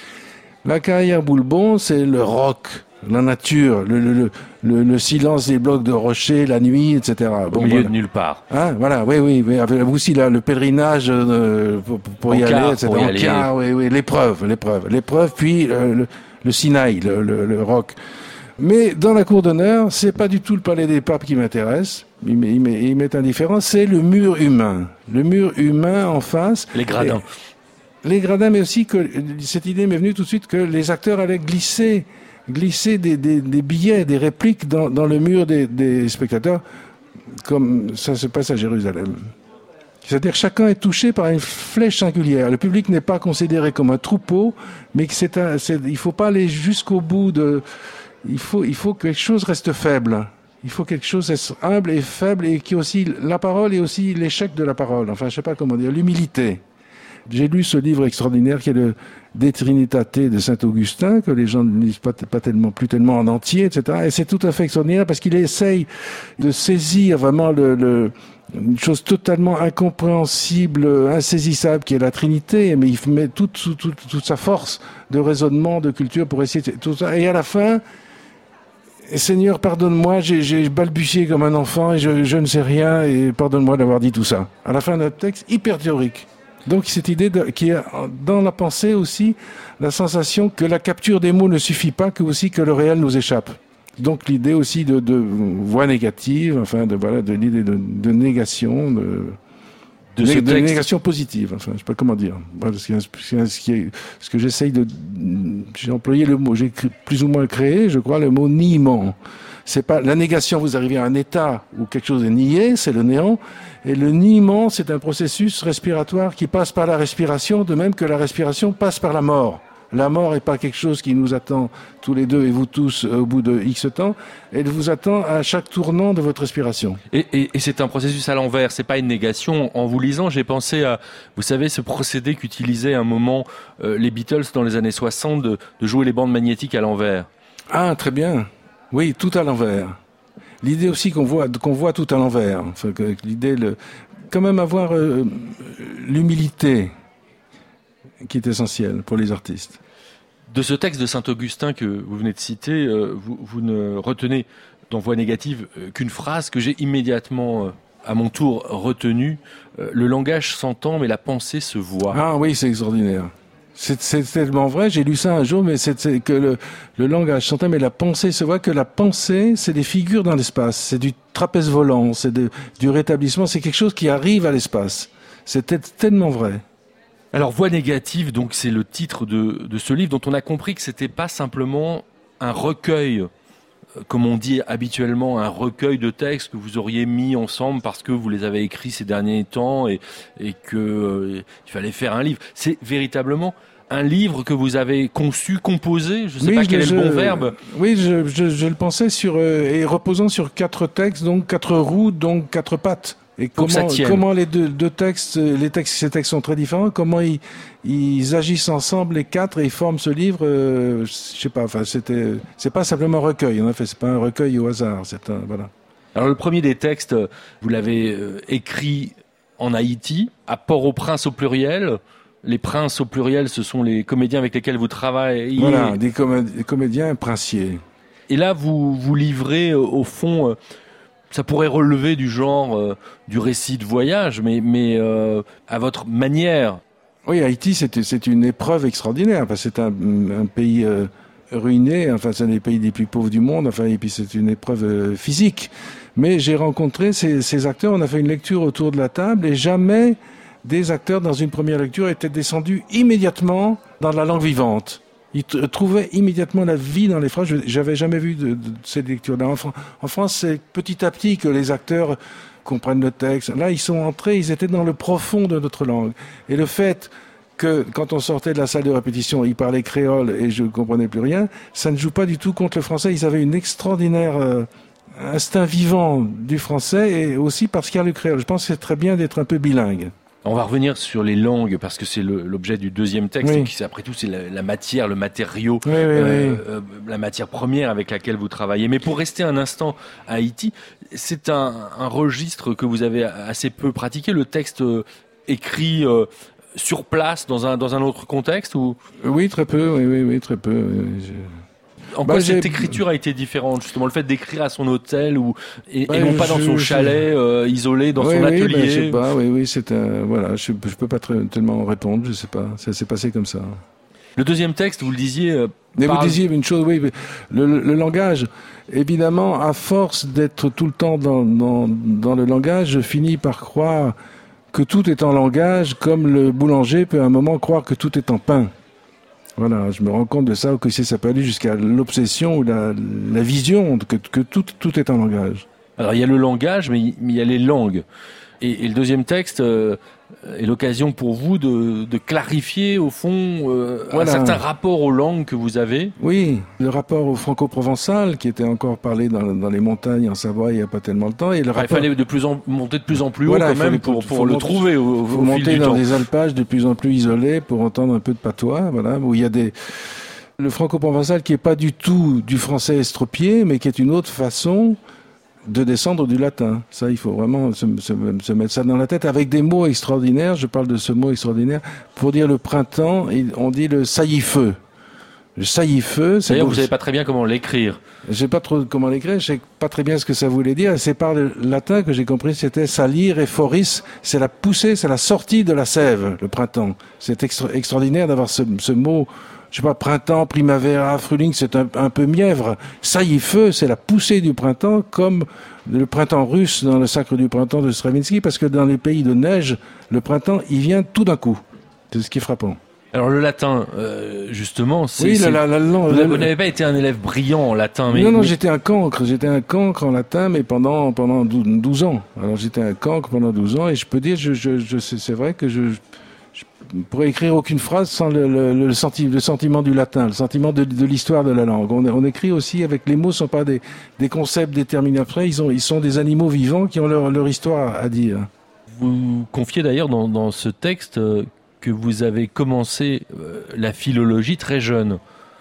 La Carrière Boulbon, c'est le rock, la nature, le, le, le, le silence des blocs de rochers, la nuit, et cetera. Bon, au milieu voilà. de nulle part. Hein, voilà, oui, oui, oui. Avec aussi là, le pèlerinage euh, pour, pour y aller, et cetera. En car, oui, oui, l'épreuve, l'épreuve, l'épreuve, puis euh, le, le Sinaï, le, le, le roc. Mais dans la cour d'honneur, c'est pas du tout le palais des papes qui m'intéresse. Il m'est, il m'est, il m'est indifférent. C'est le mur humain, le mur humain en face. Les gradins. Et, les gradins, mais aussi que cette idée m'est venue tout de suite que les acteurs allaient glisser. glisser des, des, des billets, des répliques dans, dans le mur des, des spectateurs, comme ça se passe à Jérusalem. C'est-à-dire que chacun est touché par une flèche singulière. Le public n'est pas considéré comme un troupeau, mais que c'est un, c'est, il faut pas aller jusqu'au bout de, il faut, il faut que quelque chose reste faible. Il faut quelque chose reste humble et faible et qui aussi, la parole et aussi l'échec de la parole. Enfin, je sais pas comment dire, l'humilité. J'ai lu ce livre extraordinaire qui est le De Trinitate de Saint-Augustin, que les gens ne lisent pas, pas tellement, plus tellement en entier, et cetera. Et c'est tout à fait extraordinaire parce qu'il essaye de saisir vraiment le, le, une chose totalement incompréhensible, insaisissable, qui est la Trinité, mais il met toute, toute, toute, toute sa force de raisonnement, de culture pour essayer de, tout ça. Et à la fin, Seigneur, pardonne-moi, j'ai, j'ai balbutié comme un enfant et je, je ne sais rien et pardonne-moi d'avoir dit tout ça. À la fin de notre texte, hyper théorique. Donc cette idée de, qui est dans la pensée aussi, la sensation que la capture des mots ne suffit pas, que aussi que le réel nous échappe. Donc l'idée aussi de, de voix négative, enfin de voilà, de l'idée de, de négation, de, de, de, de négation positive. Enfin, je sais pas comment dire. Voilà, ce, qui, ce, qui, ce que j'essaye de, j'ai employé le mot, j'ai plus ou moins créé, je crois, le mot niement. C'est pas la négation, vous arrivez à un état où quelque chose est nié, c'est le néant, et le niement, c'est un processus respiratoire qui passe par la respiration, de même que la respiration passe par la mort. La mort n'est pas quelque chose qui nous attend tous les deux et vous tous au bout de X temps, elle vous attend à chaque tournant de votre respiration. Et, et, et c'est un processus à l'envers, c'est pas une négation. En vous lisant, j'ai pensé à, vous savez, ce procédé qu'utilisaient à un moment euh, les Beatles dans les années soixante de, de jouer les bandes magnétiques à l'envers. Ah, très bien. Oui, tout à l'envers. L'idée aussi qu'on voit, qu'on voit tout à l'envers. Enfin, que l'idée, le, quand même avoir euh, l'humilité qui est essentielle pour les artistes. De ce texte de Saint-Augustin que vous venez de citer, euh, vous, vous ne retenez dans Voix négative euh, qu'une phrase que j'ai immédiatement, euh, à mon tour, retenue. Euh, le langage s'entend, mais la pensée se voit. Ah oui, c'est extraordinaire. C'est, c'est tellement vrai, j'ai lu ça un jour, mais c'est, c'est que le, le langage s'entend, mais la pensée se voit, que la pensée, c'est des figures dans l'espace, c'est du trapèze volant, c'est de, du rétablissement, c'est quelque chose qui arrive à l'espace. C'est tellement vrai. Alors, Voix négative, donc, c'est le titre de, de ce livre dont on a compris que c'était pas simplement un recueil, comme on dit habituellement, un recueil de textes que vous auriez mis ensemble parce que vous les avez écrits ces derniers temps et, et que euh, il fallait faire un livre. C'est véritablement un livre que vous avez conçu, composé, je ne sais oui, pas je, quel je, est le bon verbe. Oui, je, je, je le pensais sur euh, et reposant sur quatre textes, donc quatre roues, donc quatre pattes. Et Faut comment, comment les deux, deux textes, les textes, ces textes sont très différents. Comment ils, ils agissent ensemble les quatre et ils forment ce livre. Euh, je sais pas. Enfin, c'était, c'est pas simplement un recueil. En fait, c'est pas un recueil au hasard. C'est un, voilà. Alors le premier des textes, vous l'avez euh, écrit en Haïti, à Port-au-Prince au pluriel. Les princes au pluriel, ce sont les comédiens avec lesquels vous travaillez. Voilà, des, comé- des comédiens princiers. Et là, vous vous livrez euh, au fond. Euh, Ça pourrait relever du genre euh, du récit de voyage, mais, mais euh, à votre manière. Oui, Haïti, c'est, c'est une épreuve extraordinaire. Enfin, c'est un, un pays euh, ruiné. Enfin, c'est un des pays les plus pauvres du monde. Enfin, et puis c'est une épreuve euh, physique. Mais j'ai rencontré ces, ces acteurs. On a fait une lecture autour de la table et jamais des acteurs dans une première lecture étaient descendus immédiatement dans la langue vivante. Ils t- trouvaient immédiatement la vie dans les phrases. Je, j'avais jamais vu de, de, de cette lecture-là. En, Fran- en France, c'est petit à petit que les acteurs comprennent le texte. Là, ils sont entrés, ils étaient dans le profond de notre langue. Et le fait que, quand on sortait de la salle de répétition, ils parlaient créole et je ne comprenais plus rien, ça ne joue pas du tout contre le français. Ils avaient une extraordinaire euh, instinct vivant du français et aussi parce qu'il y a le créole. Je pense que c'est très bien d'être un peu bilingue. On va revenir sur les langues parce que c'est le, l'objet du deuxième texte. Oui. Qui, après tout, c'est la, la matière, le matériau, oui, oui, euh, oui. euh, la matière première avec laquelle vous travaillez. Mais pour rester un instant à Haïti, c'est un, un registre que vous avez assez peu pratiqué. Le texte euh, écrit euh, sur place dans un dans un autre contexte ou Oui, très peu. Oui, oui, oui, très peu. Oui, je... En quoi bah, cette j'ai... écriture a été différente, justement, le fait d'écrire à son hôtel ou et, bah, et non pas je, dans son je... chalet euh, isolé, dans oui, son oui, atelier. Bah, je sais pas. Oui, oui, c'est un. Voilà, je, je peux pas très, tellement répondre. Je sais pas. Ça s'est passé comme ça. Le deuxième texte, vous le disiez. Euh, Mais parle... vous disiez une chose. Oui, le, le, le langage. Évidemment, à force d'être tout le temps dans, dans dans le langage, je finis par croire que tout est en langage, comme le boulanger peut à un moment croire que tout est en pain. Voilà, je me rends compte de ça, que ça peut aller jusqu'à l'obsession ou la, la vision, que, que tout, tout est en langage. Alors il y a le langage, mais il y a les langues. Et, et le deuxième texte euh, est l'occasion pour vous de, de clarifier, au fond, euh, voilà. un certain rapport aux langues que vous avez. Oui, le rapport au franco-provençal, qui était encore parlé dans, dans les montagnes en Savoie il n'y a pas tellement de temps. Et le enfin, rapport... Il fallait de plus en, monter de plus en plus voilà, haut quand même pour, pour, pour le monter, trouver au, au faut fil monter du dans temps. des alpages de plus en plus isolés pour entendre un peu de patois, voilà, où il y a des... Le franco-provençal qui est pas du tout du français estropié, mais qui est une autre façon de descendre du latin. Ça, il faut vraiment se, se, se mettre ça dans la tête avec des mots extraordinaires. Je parle de ce mot extraordinaire. Pour dire le printemps, on dit le sailly-feu. Le sailly-feu, c'est... D'ailleurs, vous savez pas très bien comment l'écrire. Je sais pas trop comment l'écrire, je sais pas très bien ce que ça voulait dire. C'est par le latin que j'ai compris, c'était salir et foris. C'est la poussée, c'est la sortie de la sève, le printemps. C'est extra- extraordinaire d'avoir ce, ce mot... Je sais pas, printemps, primavera, frühling, c'est un, un peu mièvre. Sailly-feu, c'est la poussée du printemps, comme le printemps russe dans le Sacre du printemps de Stravinsky, parce que dans les pays de neige, le printemps, il vient tout d'un coup. C'est ce qui est frappant. Alors le latin, euh, justement, c'est... Oui, c'est... La, la, la, vous, la, vous n'avez pas été un élève brillant en latin, mais... Non, non, mais... j'étais un cancre. J'étais un cancre en latin, mais pendant pendant douze ans. Alors j'étais un cancre pendant douze ans, et je peux dire, je, je, je c'est vrai que je... je pourrais écrire aucune phrase sans le, le, le, senti, le sentiment du latin, le sentiment de, de l'histoire de la langue. On, on écrit aussi avec les mots, ne sont pas des, des concepts déterminés après, ils, ont, ils sont des animaux vivants qui ont leur, leur histoire à dire. Vous confiez d'ailleurs dans, dans ce texte euh, que vous avez commencé euh, la philologie très jeune.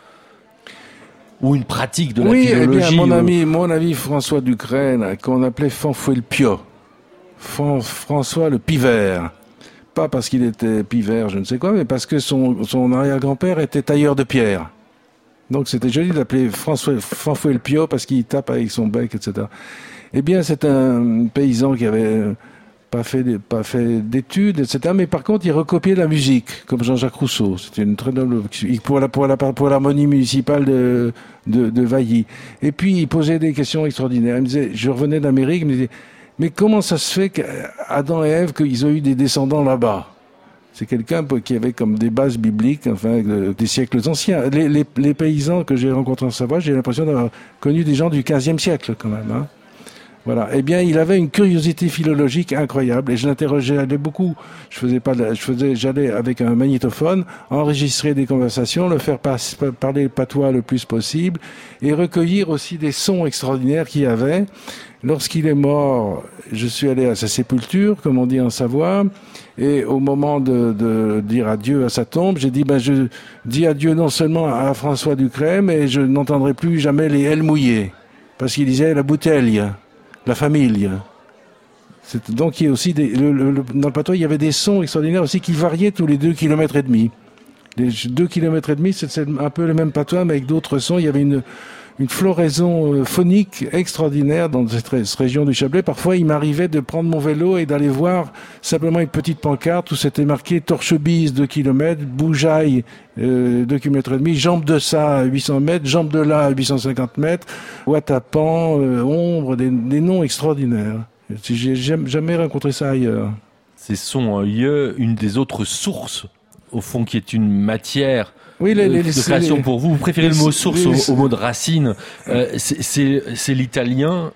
Ou une pratique de la oui, philologie. Oui, eh bien, mon ou... ami, mon ami François Ducrène, qu'on appelait Fanfouet le Pio. Fran- François le Pivert. Pas parce qu'il était pivert, je ne sais quoi, mais parce que son, son arrière-grand-père était tailleur de pierre. Donc c'était joli d'appeler François, François le Pio parce qu'il tape avec son bec, et cetera. Eh bien, c'est un paysan qui avait pas fait, pas fait d'études, et cetera. Mais par contre, il recopiait la musique, comme Jean-Jacques Rousseau. C'était une très noble, pour la, pour la, pour l'harmonie municipale de, de, de Vailly. Et puis, il posait des questions extraordinaires. Il me disait, je revenais d'Amérique, il me disait, mais comment ça se fait qu'Adam et Ève, qu'ils ont eu des descendants là-bas? C'est quelqu'un qui avait comme des bases bibliques, enfin, des siècles anciens. Les, les, les paysans que j'ai rencontrés en Savoie, j'ai l'impression d'avoir connu des gens du quinzième siècle, quand même, hein. Voilà. Eh bien, il avait une curiosité philologique incroyable et je l'interrogeais j'allais beaucoup. Je faisais pas, je faisais, j'allais avec un magnétophone enregistrer des conversations, le faire pas, parler patois le plus possible et recueillir aussi des sons extraordinaires qu'il y avait. Lorsqu'il est mort, je suis allé à sa sépulture, comme on dit en Savoie, et au moment de, de dire adieu à sa tombe, j'ai dit, ben, je dis adieu non seulement à François Ducret, mais je n'entendrai plus jamais les L mouillées. Parce qu'il disait la bouteille. La famille. C'est, donc il y a aussi des, le, le, dans le patois il y avait des sons extraordinaires aussi qui variaient tous les deux kilomètres et demi. Les deux kilomètres et demi, c'est, c'est un peu le même patois mais avec d'autres sons. Il y avait une une floraison phonique extraordinaire dans cette, cette région du Chablais. Parfois, il m'arrivait de prendre mon vélo et d'aller voir simplement une petite pancarte où c'était marqué Torchebise deux kilomètres, Boujaille euh, deux kilomètres et demi, Jambe de ça huit cents mètres, Jambe de là huit cent cinquante mètres, Ouatapan, euh, Ombre, des, des noms extraordinaires. J'ai jamais rencontré ça ailleurs. Ce sont euh, une des autres sources, au fond, qui est une matière oui, les, les, de création les, pour vous. Vous préférez les, le mot source les, au, au mot de racine. Euh, c'est l'italien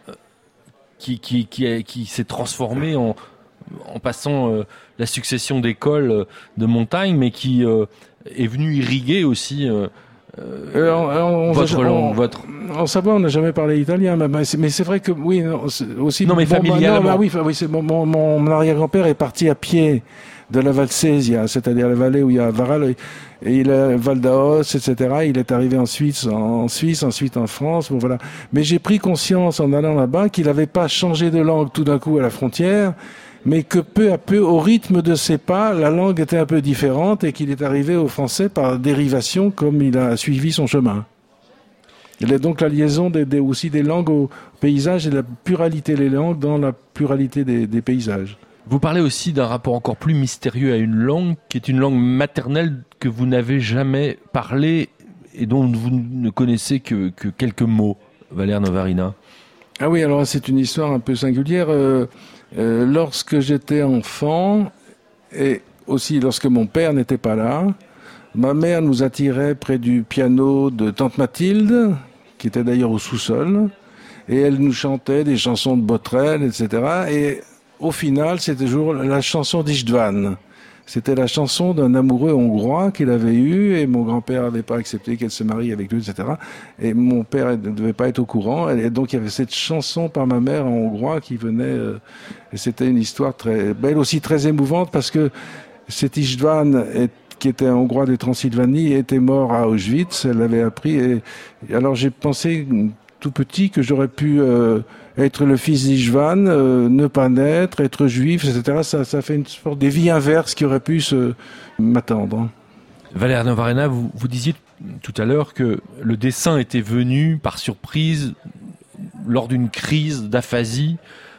qui, qui, qui, qui s'est transformé en, en passant euh, la succession d'écoles de montagne, mais qui euh, est venu irriguer aussi euh, euh, on, on, votre on, langue. Votre... En Savoie, on n'a jamais parlé italien, mais c'est vrai que oui, aussi. Non, mais bon, familialement. Non, bah, oui, oui mon, mon, mon arrière-grand-père est parti à pied de la Valsesia, c'est-à-dire la vallée où il y a Varal, et il a Val d'Aos, et cetera. Il est arrivé en Suisse, en Suisse, ensuite en France, bon voilà. Mais j'ai pris conscience en allant là-bas qu'il n'avait pas changé de langue tout d'un coup à la frontière, mais que peu à peu, au rythme de ses pas, la langue était un peu différente et qu'il est arrivé au français par dérivation comme il a suivi son chemin. Il y a donc la liaison des, des, aussi des langues au paysage et la pluralité des langues dans la pluralité des, des paysages. Vous parlez aussi d'un rapport encore plus mystérieux à une langue qui est une langue maternelle que vous n'avez jamais parlé et dont vous ne connaissez que, que quelques mots, Valère Novarina. Ah oui, alors c'est une histoire un peu singulière. Euh, euh, lorsque j'étais enfant et aussi lorsque mon père n'était pas là, ma mère nous attirait près du piano de Tante Mathilde, qui était d'ailleurs au sous-sol, et elle nous chantait des chansons de Botrel, et cetera. Et au final, c'était toujours la chanson d'István. C'était la chanson d'un amoureux hongrois qu'il avait eu, et mon grand-père n'avait pas accepté qu'elle se marie avec lui, et cetera. Et mon père ne devait pas être au courant. Et donc, il y avait cette chanson par ma mère en hongrois qui venait, euh, et c'était une histoire très belle, aussi très émouvante, parce que cet István est qui était un Hongrois de Transylvanie, était mort à Auschwitz, elle l'avait appris, et, et alors j'ai pensé tout petit que j'aurais pu euh, être le fils d'István, euh, ne pas naître, être juif, et cetera. Ça, ça fait une sorte de vie inverse qui aurait pu se m'attendre. Valère Novarina, vous, vous disiez tout à l'heure que le dessin était venu par surprise lors d'une crise d'aphasie,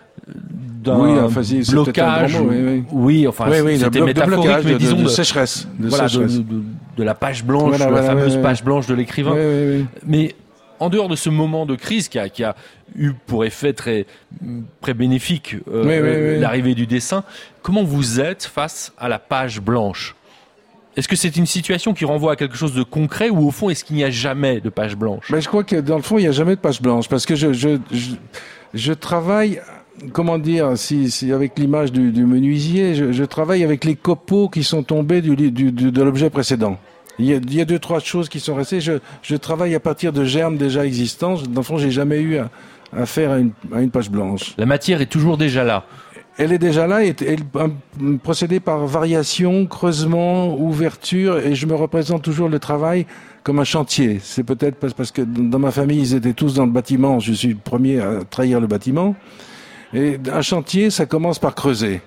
d'un oui, aphasie, blocage, mot, oui, oui. oui, enfin, oui, oui, c'était de métaphorique, blocage, mais de, disons de, de de sécheresse, de, voilà, sécheresse. De, de, de la page blanche, voilà, la voilà, fameuse oui, page oui. blanche de l'écrivain. Oui, oui, oui. Mais en dehors de ce moment de crise qui a, qui a eu pour effet très, très bénéfique euh, oui, oui, euh, oui. l'arrivée du dessin, comment vous êtes face à la page blanche ? Est-ce que c'est une situation qui renvoie à quelque chose de concret ou au fond est-ce qu'il n'y a jamais de page blanche ? Ben, je crois que dans le fond il n'y a jamais de page blanche parce que je, je, je, je travaille, comment dire, si, si avec l'image du, du menuisier, je, je travaille avec les copeaux qui sont tombés du, du, du, de l'objet précédent. Il y, a, il y a deux, trois choses qui sont restées. Je, je travaille à partir de germes déjà existants. Dans le fond, j'ai jamais eu à, à faire à une, à une page blanche. La matière est toujours déjà là. Elle est déjà là, et elle est procédée par variation, creusement, ouverture, et je me représente toujours le travail comme un chantier. C'est peut-être parce que dans ma famille, ils étaient tous dans le bâtiment. Je suis le premier à trahir le bâtiment. Et un chantier, ça commence par creuser.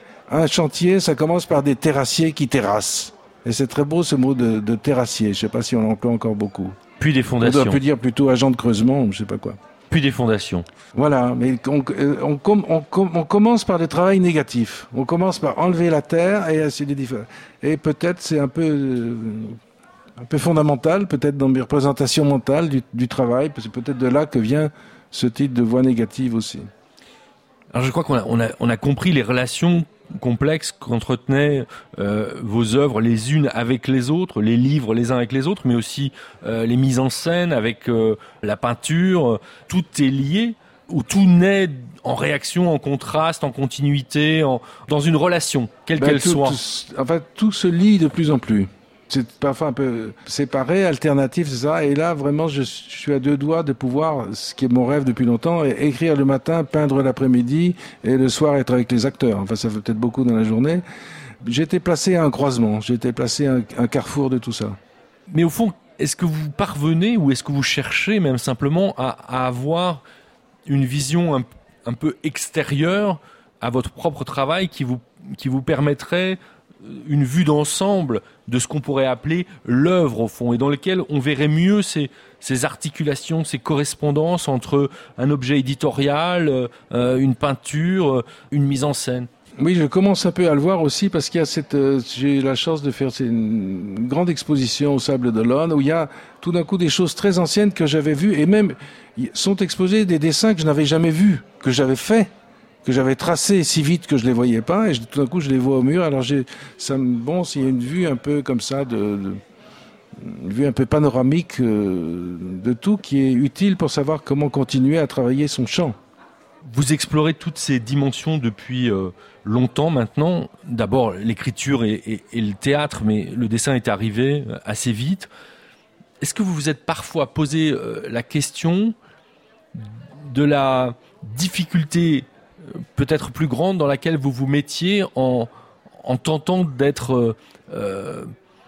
Un chantier, ça commence par des terrassiers qui terrassent. Et c'est très beau ce mot de, de terrassier. Je sais pas si on l'emploie encore beaucoup. Puis des fondations. On doit plus dire plutôt agent de creusement, je sais pas quoi. Puis des fondations. Voilà, mais on, on, on, on, on commence par le travail négatif. On commence par enlever la terre et ainsi de suite. Et peut-être c'est un peu, un peu fondamental, peut-être dans mes représentations mentales du, du travail. C'est peut-être de là que vient ce type de voix négative aussi. Alors je crois qu'on a, on a, on a compris les relations complexes qu'entretenaient euh, vos œuvres les unes avec les autres, les livres les uns avec les autres, mais aussi euh, les mises en scène avec euh, la peinture. Tout est lié, ou tout naît en réaction, en contraste, en continuité, en, dans une relation, quelle ben, qu'elle tout, soit. Tout, enfin, tout se lie de plus en plus. C'est parfois un peu séparé, alternatif, c'est ça. Et là, vraiment, je, je suis à deux doigts de pouvoir, ce qui est mon rêve depuis longtemps, écrire le matin, peindre l'après-midi, et le soir être avec les acteurs. Enfin, ça fait peut-être beaucoup dans la journée. J'ai été placé à un croisement, j'ai été placé à un, un carrefour de tout ça. Mais au fond, est-ce que vous parvenez, ou est-ce que vous cherchez même simplement à, à avoir une vision un, un peu extérieure à votre propre travail qui vous, qui vous permettrait une vue d'ensemble de ce qu'on pourrait appeler l'œuvre au fond, et dans lequel on verrait mieux ces, ces articulations, ces correspondances entre un objet éditorial, euh, une peinture, une mise en scène. Oui, je commence un peu à le voir aussi parce qu'il y a cette, euh, j'ai eu la chance de faire une grande exposition au Sable d'Olonne où il y a tout d'un coup des choses très anciennes que j'avais vues, et même sont exposés des dessins que je n'avais jamais vus, que j'avais faits, que j'avais tracé si vite que je les voyais pas, et je, tout d'un coup je les vois au mur. Alors j'ai, ça me, bon, s'il y a une vue un peu comme ça, de, de une vue un peu panoramique euh, de tout, qui est utile pour savoir comment continuer à travailler son champ. Vous explorez toutes ces dimensions depuis euh, longtemps maintenant. D'abord l'écriture et, et, et le théâtre, mais le dessin est arrivé assez vite. Est-ce que vous vous êtes parfois posé euh, la question de la difficulté peut-être plus grande dans laquelle vous vous mettiez en, en tentant d'être euh,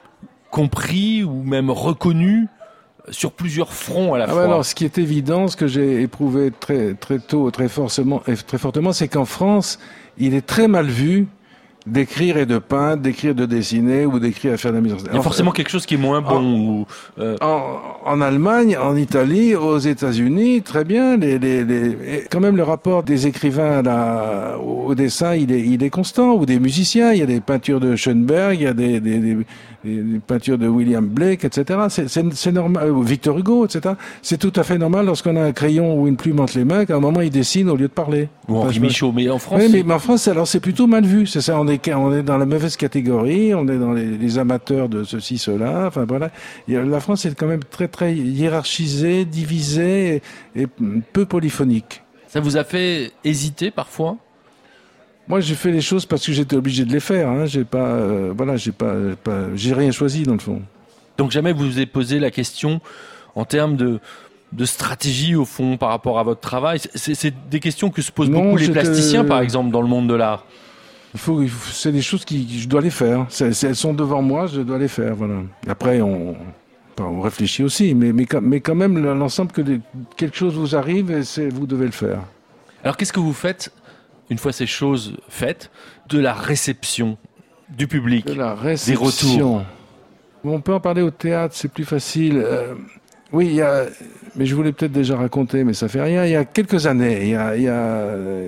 compris ou même reconnu sur plusieurs fronts à la ah fois? Ouais, alors, ce qui est évident, ce que j'ai éprouvé très, très tôt, très fortement, très fortement, c'est qu'en France, il est très mal vu d'écrire et de peindre, d'écrire, de dessiner ou d'écrire et faire de la mise en scène. Il y a forcément quelque chose qui est moins bon. En, ou, euh... en, en Allemagne, en Italie, aux États-Unis, très bien. Les, les, les, quand même, le rapport des écrivains là, au dessin, il est, il est constant. Ou des musiciens, il y a des peintures de Schoenberg, il y a des, des, des, des peintures de William Blake, et cetera. C'est, c'est, c'est normal. Ou Victor Hugo, et cetera. C'est tout à fait normal lorsqu'on a un crayon ou une plume entre les mains, qu'à un moment il dessine au lieu de parler. Ou Henri enfin, Michaud, mais en France. Oui, mais, mais en France, alors c'est plutôt mal vu. C'est ça. On est, on est dans la mauvaise catégorie. On est dans les, les amateurs de ceci, cela. Enfin voilà. La France est quand même très très hiérarchisée, divisée et, et peu polyphonique. Ça vous a fait hésiter parfois? Moi, j'ai fait les choses parce que j'étais obligé de les faire. Hein. J'ai pas, euh, voilà, j'ai pas, pas, j'ai rien choisi dans le fond. Donc jamais vous vous avez posé la question en termes de de stratégie au fond par rapport à votre travail. C'est, c'est des questions que se posent non, beaucoup les plasticiens, par exemple, dans le monde de l'art. Il faut, il faut c'est des choses qui, je dois les faire. C'est, c'est, elles sont devant moi, je dois les faire. Voilà. Après, on, on réfléchit aussi, mais, mais, mais quand même, l'ensemble que des, quelque chose vous arrive, et c'est, vous devez le faire. Alors, qu'est-ce que vous faites une fois ces choses faites, de la réception du public, de la réception. Des retours? On peut en parler au théâtre, c'est plus facile. Euh, oui, il y a, mais je voulais peut-être déjà raconter, mais ça fait rien. Il y a quelques années, il y a, il y a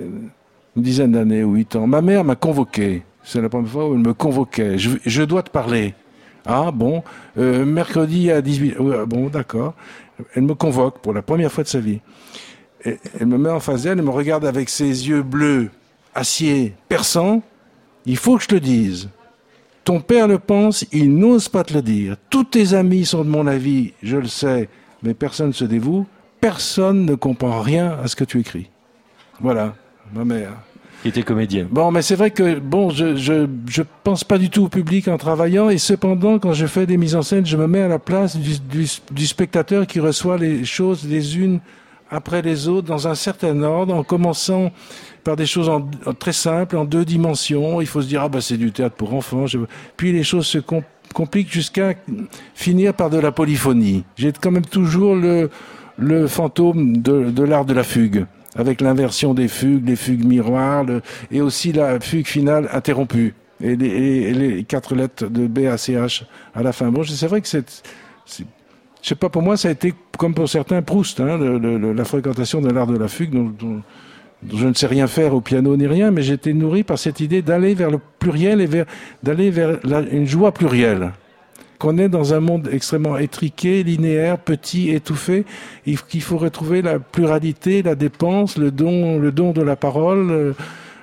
une dizaine d'années ou huit ans, ma mère m'a convoqué. C'est la première fois où elle me convoquait. Je, je dois te parler. Ah bon, euh, mercredi à dix-huit heures. Ouais, bon, d'accord. Elle me convoque pour la première fois de sa vie. Et elle me met en face d'elle, elle me regarde avec ses yeux bleus, acier, perçants. Il faut que je te dise. Ton père le pense, il n'ose pas te le dire. Tous tes amis sont de mon avis, je le sais, mais personne ne se dévoue. Personne ne comprend rien à ce que tu écris. Voilà, ma mère. Qui était comédienne. Bon, mais c'est vrai que, bon, je, je, je pense pas du tout au public en travaillant, et cependant, quand je fais des mises en scène, je me mets à la place du, du, du spectateur qui reçoit les choses les unes après les autres, dans un certain ordre, en commençant par des choses en, en, très simples, en deux dimensions. Il faut se dire, ah bah c'est du théâtre pour enfants. Je... Puis les choses se com- compliquent jusqu'à finir par de la polyphonie. J'ai quand même toujours le, le fantôme de, de l'art de la fugue. avec l'inversion des fugues, les fugues miroirs, le, et aussi la fugue finale interrompue, et les, et les quatre lettres de B A C H à la fin. Bon, c'est vrai que c'est, c'est je sais pas, pour moi, ça a été, comme pour certains, Proust, hein, le, le, la fréquentation de l'art de la fugue, dont, dont, dont je ne sais rien faire au piano ni rien, mais j'ai été nourri par cette idée d'aller vers le pluriel et vers, d'aller vers la, une joie plurielle. Qu'on est dans un monde extrêmement étriqué, linéaire, petit, étouffé, il, qu'il faut retrouver la pluralité, la dépense, le don, le don de la parole, le,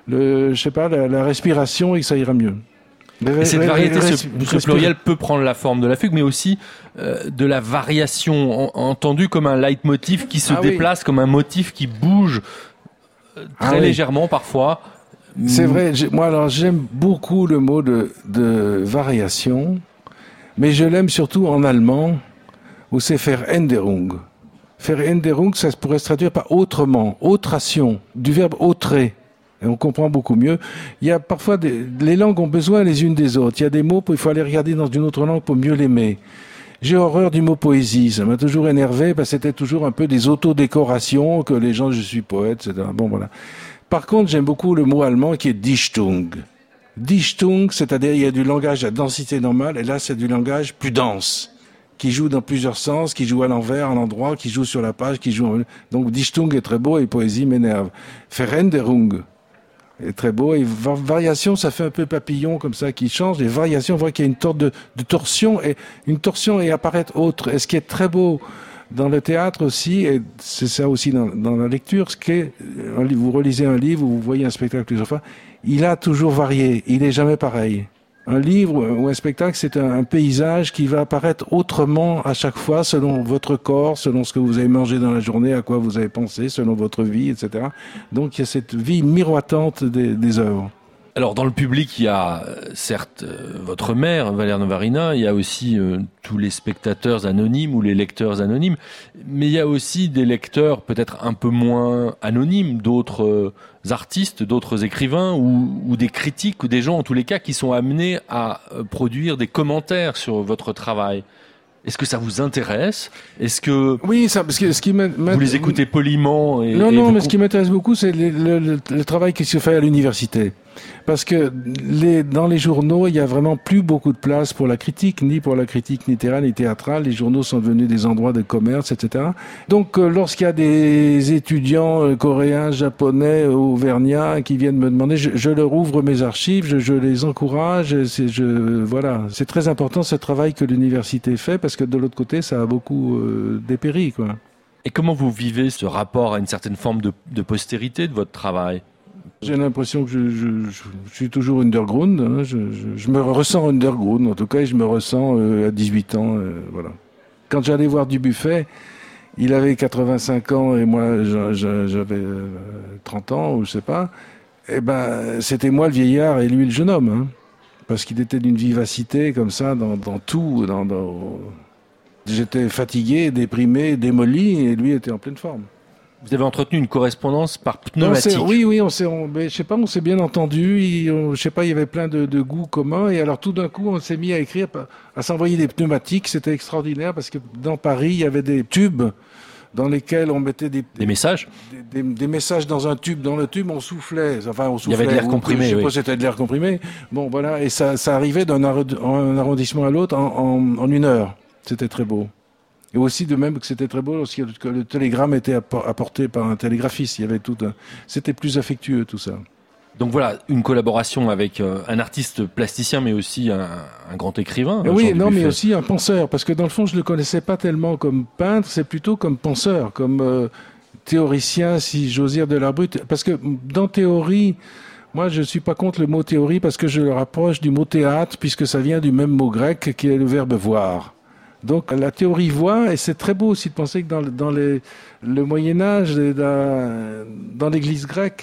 le je sais pas, la, la respiration, et que ça ira mieux. Et cette variété, ce, ce pluriel peut prendre la forme de la fugue, mais aussi euh, de la variation, en, entendue comme un leitmotiv qui se ah déplace, oui. comme un motif qui bouge euh, très ah légèrement oui. parfois. C'est vrai. Moi, alors, j'aime beaucoup le mot de, de variation, mais je l'aime surtout en allemand, où c'est Veränderung. Veränderung, ça pourrait se traduire par autrement, autration, du verbe autrer. Et on comprend beaucoup mieux. Il y a parfois des, les langues ont besoin les unes des autres. Il y a des mots où il faut aller regarder dans une autre langue pour mieux l'aimer. J'ai horreur du mot poésie. Ça m'a toujours énervé parce que c'était toujours un peu des autodécorations que les gens, je suis poète, et cetera. Bon, voilà. Par contre, j'aime beaucoup le mot allemand qui est Dichtung. Dichtung, c'est-à-dire il y a du langage à densité normale et là c'est du langage plus dense, qui joue dans plusieurs sens, qui joue à l'envers, à l'endroit, qui joue sur la page, qui joue en... Donc Dichtung est très beau et poésie m'énerve. Veränderung est très beau. Et variation, ça fait un peu papillon comme ça qui change. Les variations, on voit qu'il y a une sorte de, de torsion et une torsion et apparaître autre. Et ce qui est très beau dans le théâtre aussi, et c'est ça aussi dans, dans la lecture, ce qui est, vous relisez un livre, vous voyez un spectacle plusieurs fois, il a toujours varié. Il n'est jamais pareil. Un livre ou un spectacle, c'est un, un paysage qui va apparaître autrement à chaque fois, selon votre corps, selon ce que vous avez mangé dans la journée, à quoi vous avez pensé, selon votre vie, et cetera. Donc il y a cette vie miroitante des, des œuvres. Alors dans le public, il y a certes euh, votre mère, Valère Novarina, il y a aussi euh, tous les spectateurs anonymes ou les lecteurs anonymes, mais il y a aussi des lecteurs peut-être un peu moins anonymes, d'autres euh, artistes, d'autres écrivains ou, ou des critiques ou des gens en tous les cas qui sont amenés à euh, produire des commentaires sur votre travail. Est-ce que ça vous intéresse ? Est-ce que oui, ça, parce que ce qui vous les écoutez poliment et, non, et non, mais comp... ce qui m'intéresse beaucoup, c'est le, le, le, le travail qui se fait à l'université. Parce que les, dans les journaux, il y a vraiment plus beaucoup de place pour la critique, ni pour la critique littéraire ni théâtrale. Les journaux sont devenus des endroits de commerce, et cetera. Donc, euh, lorsqu'il y a des étudiants euh, coréens, japonais, auvergnats qui viennent me demander, je, je leur ouvre mes archives, je, je les encourage. C'est, je, voilà, c'est très important ce travail que l'université fait, parce que de l'autre côté, ça a beaucoup euh, dépéri, quoi. Et comment vous vivez ce rapport à une certaine forme de, de postérité de votre travail ? J'ai l'impression que je, je, je, je suis toujours underground. Hein. Je, je, je me ressens underground, en tout cas, et je me ressens euh, à dix-huit ans. Euh, voilà. Quand j'allais voir Dubuffet, il avait quatre-vingt-cinq ans et moi j'avais euh, trente ans, ou je sais pas. Et ben, c'était moi le vieillard et lui le jeune homme, hein. Parce qu'il était d'une vivacité comme ça dans, dans tout. Dans, dans... J'étais fatigué, déprimé, démoli, et lui était en pleine forme. Vous avez entretenu une correspondance par pneumatique. Oui, oui, on s'est, on, je sais pas, on s'est bien entendu. Il, on, je sais pas, il y avait plein de, de goûts communs. Et alors tout d'un coup, on s'est mis à écrire, à s'envoyer des pneumatiques. C'était extraordinaire parce que dans Paris, il y avait des tubes dans lesquels on mettait des, des messages, des, des, des messages dans un tube. Dans le tube, on soufflait. Enfin, on soufflait. Il y avait de l'air comprimé. Je sais oui. pas, c'était de l'air comprimé. Bon, voilà, et ça, ça arrivait d'un arrondissement à l'autre en, en, en une heure. C'était très beau. Et aussi de même que c'était très beau lorsque le télégramme était apporté par un télégraphiste. Il y avait tout un... C'était plus affectueux tout ça. Donc voilà, une collaboration avec euh, un artiste plasticien, mais aussi un, un grand écrivain. Et oui, non, mais aussi un penseur, parce que dans le fond, je le connaissais pas tellement comme peintre, c'est plutôt comme penseur, comme euh, théoricien, si j'ose dire, de l'art brut. Parce que dans théorie, moi, je suis pas contre le mot théorie parce que je le rapproche du mot théâtre, puisque ça vient du même mot grec qui est le verbe voir. Donc la théorie voit, et c'est très beau aussi de penser que dans, dans les, le Moyen-Âge, dans, dans l'Église grecque,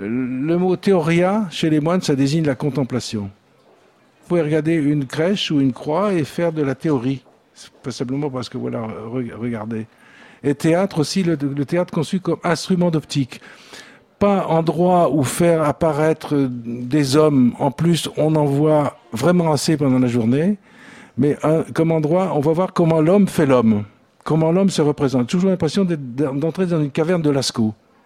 le mot théoria, chez les moines, ça désigne la contemplation. Vous pouvez regarder une crèche ou une croix et faire de la théorie. C'est pas simplement parce que, voilà, regardez. Et théâtre aussi, le, le théâtre conçu comme instrument d'optique. Pas endroit où faire apparaître des hommes. En plus, on en voit vraiment assez pendant la journée. Mais un, comme endroit, on va voir comment l'homme fait l'homme. Comment l'homme se représente. Toujours l'impression d'être, d'entrer dans une caverne de Lascaux.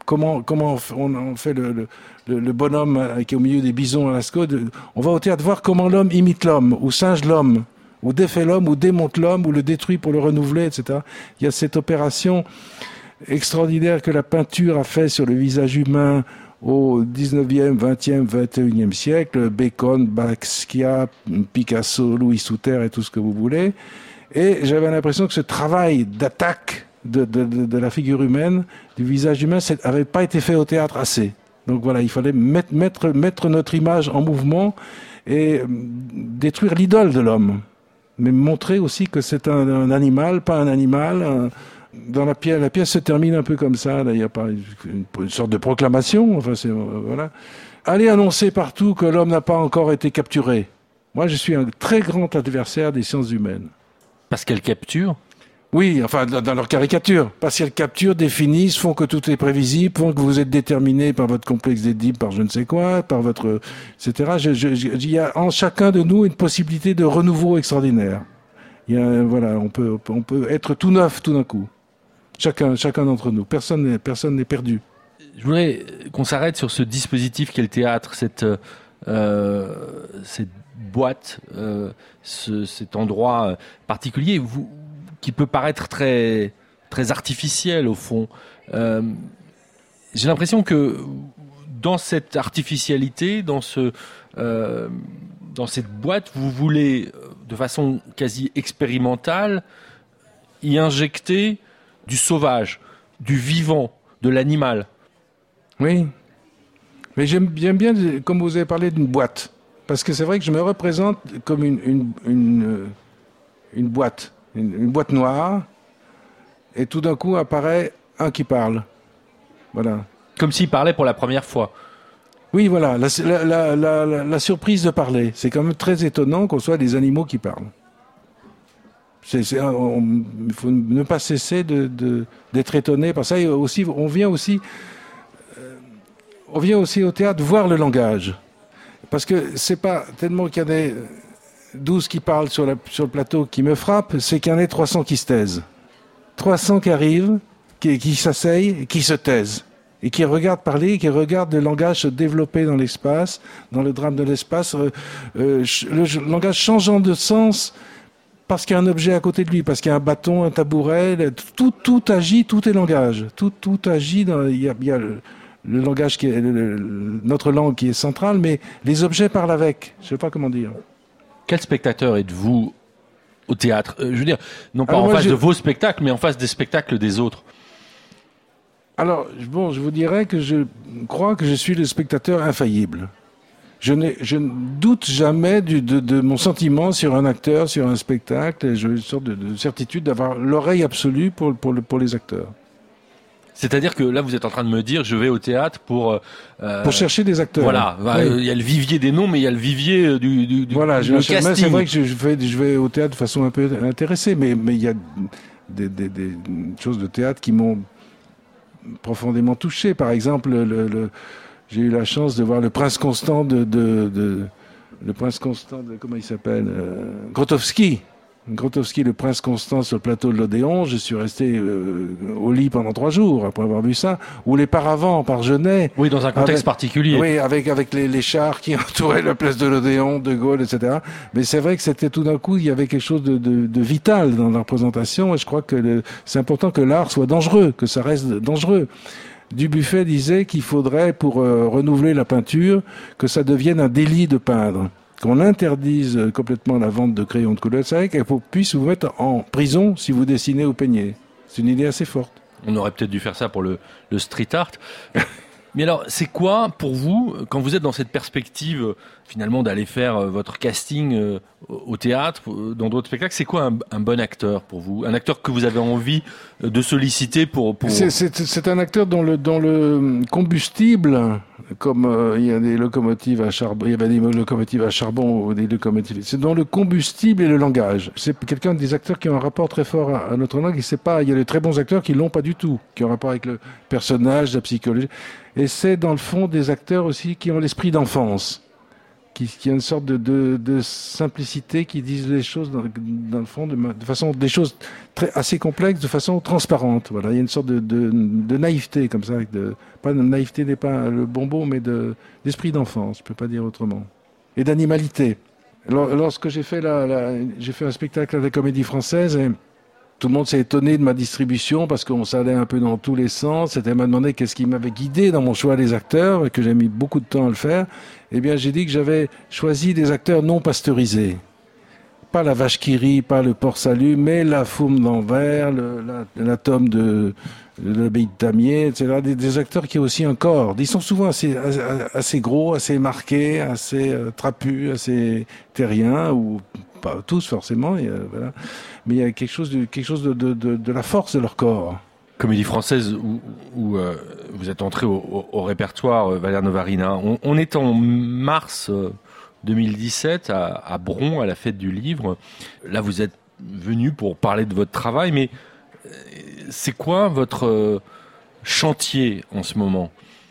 comment comment on, on fait le, le, le, le bonhomme qui est au milieu des bisons à Lascaux. On va au théâtre voir comment l'homme imite l'homme, ou singe l'homme, ou défait l'homme, ou démonte l'homme, ou le détruit pour le renouveler, et cetera. Il y a cette opération extraordinaire que la peinture a fait sur le visage humain au dix-neuvième, vingtième, vingt et unième siècle, Bacon, Basquiat, Picasso, Louis Souter et tout ce que vous voulez. Et j'avais l'impression que ce travail d'attaque de, de, de, de la figure humaine, du visage humain, n'avait pas été fait au théâtre assez. Donc voilà, il fallait mettre, mettre, mettre notre image en mouvement et détruire l'idole de l'homme. Mais montrer aussi que c'est un, un animal, pas un animal. Un, dans la pièce, la pièce se termine un peu comme ça. Là, il y a pas une, une sorte de proclamation. Enfin, c'est, voilà. Allez annoncer partout que l'homme n'a pas encore été capturé. Moi, je suis un très grand adversaire des sciences humaines. Parce qu'elles capturent ? Oui, enfin, dans leur caricature. Parce qu'elles capturent, définissent, font que tout est prévisible, font que vous êtes déterminé par votre complexe d'Édipe, par je ne sais quoi, par votre, et cetera. Je, je, je, il y a en chacun de nous une possibilité de renouveau extraordinaire. Il y a, voilà, on peut, on peut être tout neuf tout d'un coup. Chacun, chacun d'entre nous. Personne n'est, personne n'est perdu. Je voudrais qu'on s'arrête sur ce dispositif qu'est le théâtre, cette, euh, cette boîte, euh, ce, cet endroit particulier, vous, qui peut paraître très, très artificiel au fond. Euh, j'ai l'impression que dans cette artificialité, dans, ce, euh, dans cette boîte, vous voulez, de façon quasi expérimentale, y injecter du sauvage, du vivant, de l'animal. Oui, mais j'aime bien, bien, comme vous avez parlé d'une boîte, parce que c'est vrai que je me représente comme une, une, une, une boîte. Une, une boîte noire, et tout d'un coup apparaît un qui parle. Voilà. Comme s'il parlait pour la première fois. Oui, voilà, la, la, la, la, la surprise de parler. C'est quand même très étonnant qu'on soit des animaux qui parlent. C'est, c'est, on, il faut ne pas cesser de, de, d'être étonné par ça. Et aussi, on vient aussi, euh, on vient aussi au théâtre voir le langage. Parce que c'est pas tellement qu'il y a des douze qui parlent sur, la, sur le plateau qui me frappent, c'est qu'il y en ait trois cents qui se taisent. trois cents qui arrivent, qui, qui s'asseyent, qui se taisent. Et qui regardent parler, et qui regardent le langage se développer dans l'espace, dans le drame de l'espace, euh, euh, le langage changeant de sens parce qu'il y a un objet à côté de lui, parce qu'il y a un bâton, un tabouret, tout, tout agit, tout est langage. Tout, tout agit, dans, il y a, il y a le, le langage qui est, le, le, notre langue qui est centrale, mais les objets parlent avec. Je ne sais pas comment dire. Quel spectateur êtes-vous au théâtre ? euh, Je veux dire, non pas Alors en moi, face je... de vos spectacles, mais en face des spectacles des autres. Alors, bon, je vous dirais que je crois que je suis le spectateur infaillible. Je, n'ai, je ne doute jamais du, de, de mon sentiment sur un acteur, sur un spectacle, et j'ai une sorte de, de certitude d'avoir l'oreille absolue pour, pour, le, pour les acteurs. C'est-à-dire que là, vous êtes en train de me dire, je vais au théâtre pour... Euh, pour chercher des acteurs. Voilà, il oui. y a le vivier des noms, mais il y a le vivier du, du, voilà, du je, casting. C'est vrai que je, je, vais, je vais au théâtre de façon un peu intéressée, mais, mais il y a des, des, des choses de théâtre qui m'ont profondément touché. Par exemple, le, le, j'ai eu la chance de voir le Prince Constant de... de, de le Prince Constant de... Comment il s'appelle euh, Grotowski. Grotowski, le Prince Constant sur le plateau de l'Odéon. Je suis resté euh, au lit pendant trois jours après avoir vu ça. Ou les Paravents par Genet. Oui, dans un contexte avec, particulier. Oui, avec avec les, les chars qui entouraient la place de l'Odéon, De Gaulle, et cetera. Mais c'est vrai que c'était tout d'un coup, il y avait quelque chose de, de, de vital dans la représentation. Et je crois que le, c'est important que l'art soit dangereux, que ça reste dangereux. Dubuffet disait qu'il faudrait, pour euh, renouveler la peinture, que ça devienne un délit de peindre. Qu'on interdise complètement la vente de crayons de couleur, c'est vrai qu'on puisse vous mettre en prison si vous dessinez ou peignez. C'est une idée assez forte. On aurait peut-être dû faire ça pour le, le street art. Mais alors, c'est quoi pour vous, quand vous êtes dans cette perspective, finalement, d'aller faire votre casting au théâtre, dans d'autres spectacles, c'est quoi un, un bon acteur pour vous ? Un acteur que vous avez envie de solliciter pour... pour... C'est, c'est, c'est un acteur dont le, dont le combustible, comme euh, il y a des locomotives à charbon, il y avait des locomotives à charbon ou des locomotives, c'est dans le combustible et le langage. C'est quelqu'un des acteurs qui ont un rapport très fort à, à notre langue. Et c'est pas, il y a de très bons acteurs qui l'ont pas du tout, qui ont un rapport avec le personnage, la psychologie. Et c'est dans le fond des acteurs aussi qui ont l'esprit d'enfance. qui, qui a une sorte de, de, de simplicité, qui disent les choses dans, dans le fond, de, de façon, des choses très, assez complexes, de façon transparente. Voilà, il y a une sorte de, de, de naïveté comme ça, de, pas de naïveté n'est pas le bon mot, mais de, d'esprit d'enfance, je peux pas dire autrement, et d'animalité. Lorsque j'ai fait la, la, j'ai fait un spectacle à la Comédie Française, et tout le monde s'est étonné de ma distribution parce qu'on s'allait un peu dans tous les sens. C'était m'a demandé qu'est-ce qui m'avait guidé dans mon choix des acteurs et que j'ai mis beaucoup de temps à le faire. Eh bien, j'ai dit que j'avais choisi des acteurs non pasteurisés. Pas la vache qui rit, pas le porc salut, mais la fourme d'Anvers, le, la, la tome de, de l'abbaye de Damiers, et cetera. Des, des acteurs qui ont aussi un corps. Ils sont souvent assez, assez gros, assez marqués, assez euh, trapus, assez terriens, ou pas tous forcément. Et, euh, voilà. Mais il y a quelque chose de, quelque chose de, de, de, de la force de leur corps. Comédie Française où, où euh, vous êtes entré au, au, au répertoire, euh, Valère Novarina. On, on est en mars euh, deux mille dix-sept à, à Bron, à la fête du livre. Là, vous êtes venu pour parler de votre travail, mais euh, c'est quoi votre euh, chantier en ce moment ?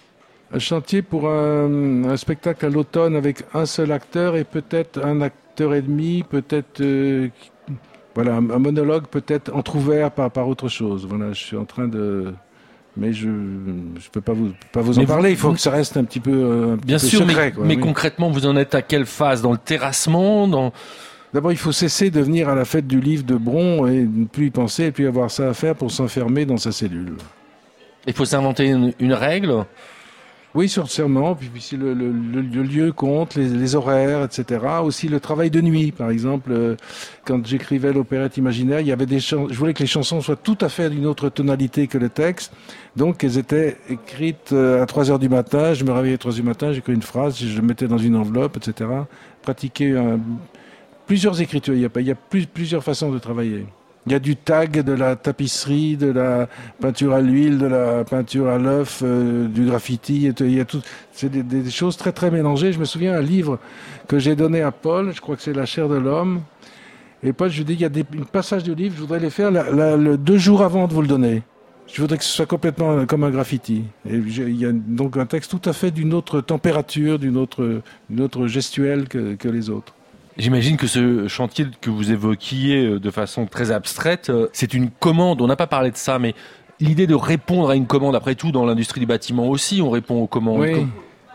Un chantier pour un, un spectacle à l'automne avec un seul acteur et peut-être un acteur et demi, peut-être... Euh, Voilà, un monologue peut-être entrouvert par, par autre chose. Voilà, je suis en train de... Mais je je peux pas vous, pas vous en mais parler, vous, il faut vous... que ça reste un petit peu, un petit Bien peu sûr, secret. Mais, quoi, mais oui. concrètement, vous en êtes à quelle phase ? Dans le terrassement dans... D'abord, il faut cesser de venir à la fête du livre de Bron et ne plus y penser et puis avoir ça à faire pour s'enfermer dans sa cellule. Il faut s'inventer une, une règle ? Oui, sûrement. Puis, puis si le, le, le, le lieu compte, les, les horaires, et cetera. Aussi le travail de nuit, par exemple. Euh, quand j'écrivais l'opérette imaginaire, il y avait des chansons. Je voulais que les chansons soient tout à fait d'une autre tonalité que le texte. Donc, elles étaient écrites à trois heures du matin. Je me réveillais à trois heures du matin, j'écrivais une phrase, je le mettais dans une enveloppe, et cetera. Pratiquer un... plusieurs écritures. Il y a, il y a plus, plusieurs façons de travailler. Il y a du tag, de la tapisserie, de la peinture à l'huile, de la peinture à l'œuf, euh, du graffiti. Il y a tout. C'est des, des choses très très mélangées. Je me souviens un livre que j'ai donné à Paul. Je crois que c'est La chair de l'homme. Et Paul, je lui dis, il y a des passages du livre. Je voudrais les faire la, la, le deux jours avant de vous le donner. Je voudrais que ce soit complètement comme un graffiti. Et il y a donc un texte tout à fait d'une autre température, d'une autre, d'une autre gestuelle que, que les autres. J'imagine que ce chantier que vous évoquiez de façon très abstraite, c'est une commande. On n'a pas parlé de ça, mais l'idée de répondre à une commande, après tout, dans l'industrie du bâtiment aussi, on répond aux commandes. Oui.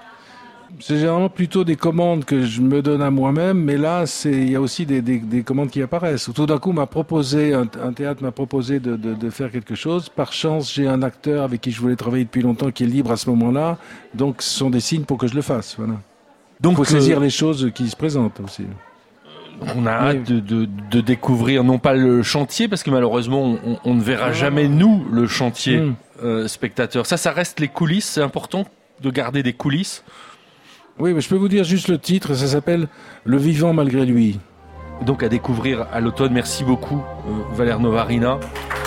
C'est généralement plutôt des commandes que je me donne à moi-même, mais là, c'est, il y a aussi des, des, des commandes qui apparaissent. Tout d'un coup, m'a proposé, un, un théâtre m'a proposé de, de, de faire quelque chose. Par chance, j'ai un acteur avec qui je voulais travailler depuis longtemps qui est libre à ce moment-là. Donc, ce sont des signes pour que je le fasse. Voilà. Donc, il faut saisir euh... les choses qui se présentent aussi. On a hâte de, de, de découvrir non pas le chantier, parce que malheureusement on, on ne verra jamais nous le chantier mmh. euh, spectateur. Ça, ça reste les coulisses. C'est important de garder des coulisses. Oui, mais je peux vous dire juste le titre. Ça s'appelle Le vivant malgré lui. Donc à découvrir à l'automne. Merci beaucoup, euh, Valère Novarina.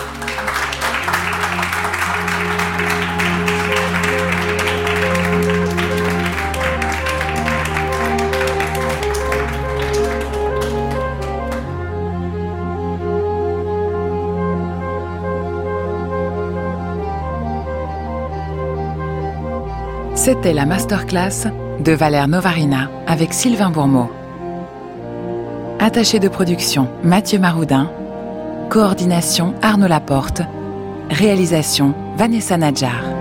C'était la masterclass de Valère Novarina avec Sylvain Bourmeau. Attaché de production, Mathieu Maroudin. Coordination, Arnaud Laporte. Réalisation, Vanessa Nadjar.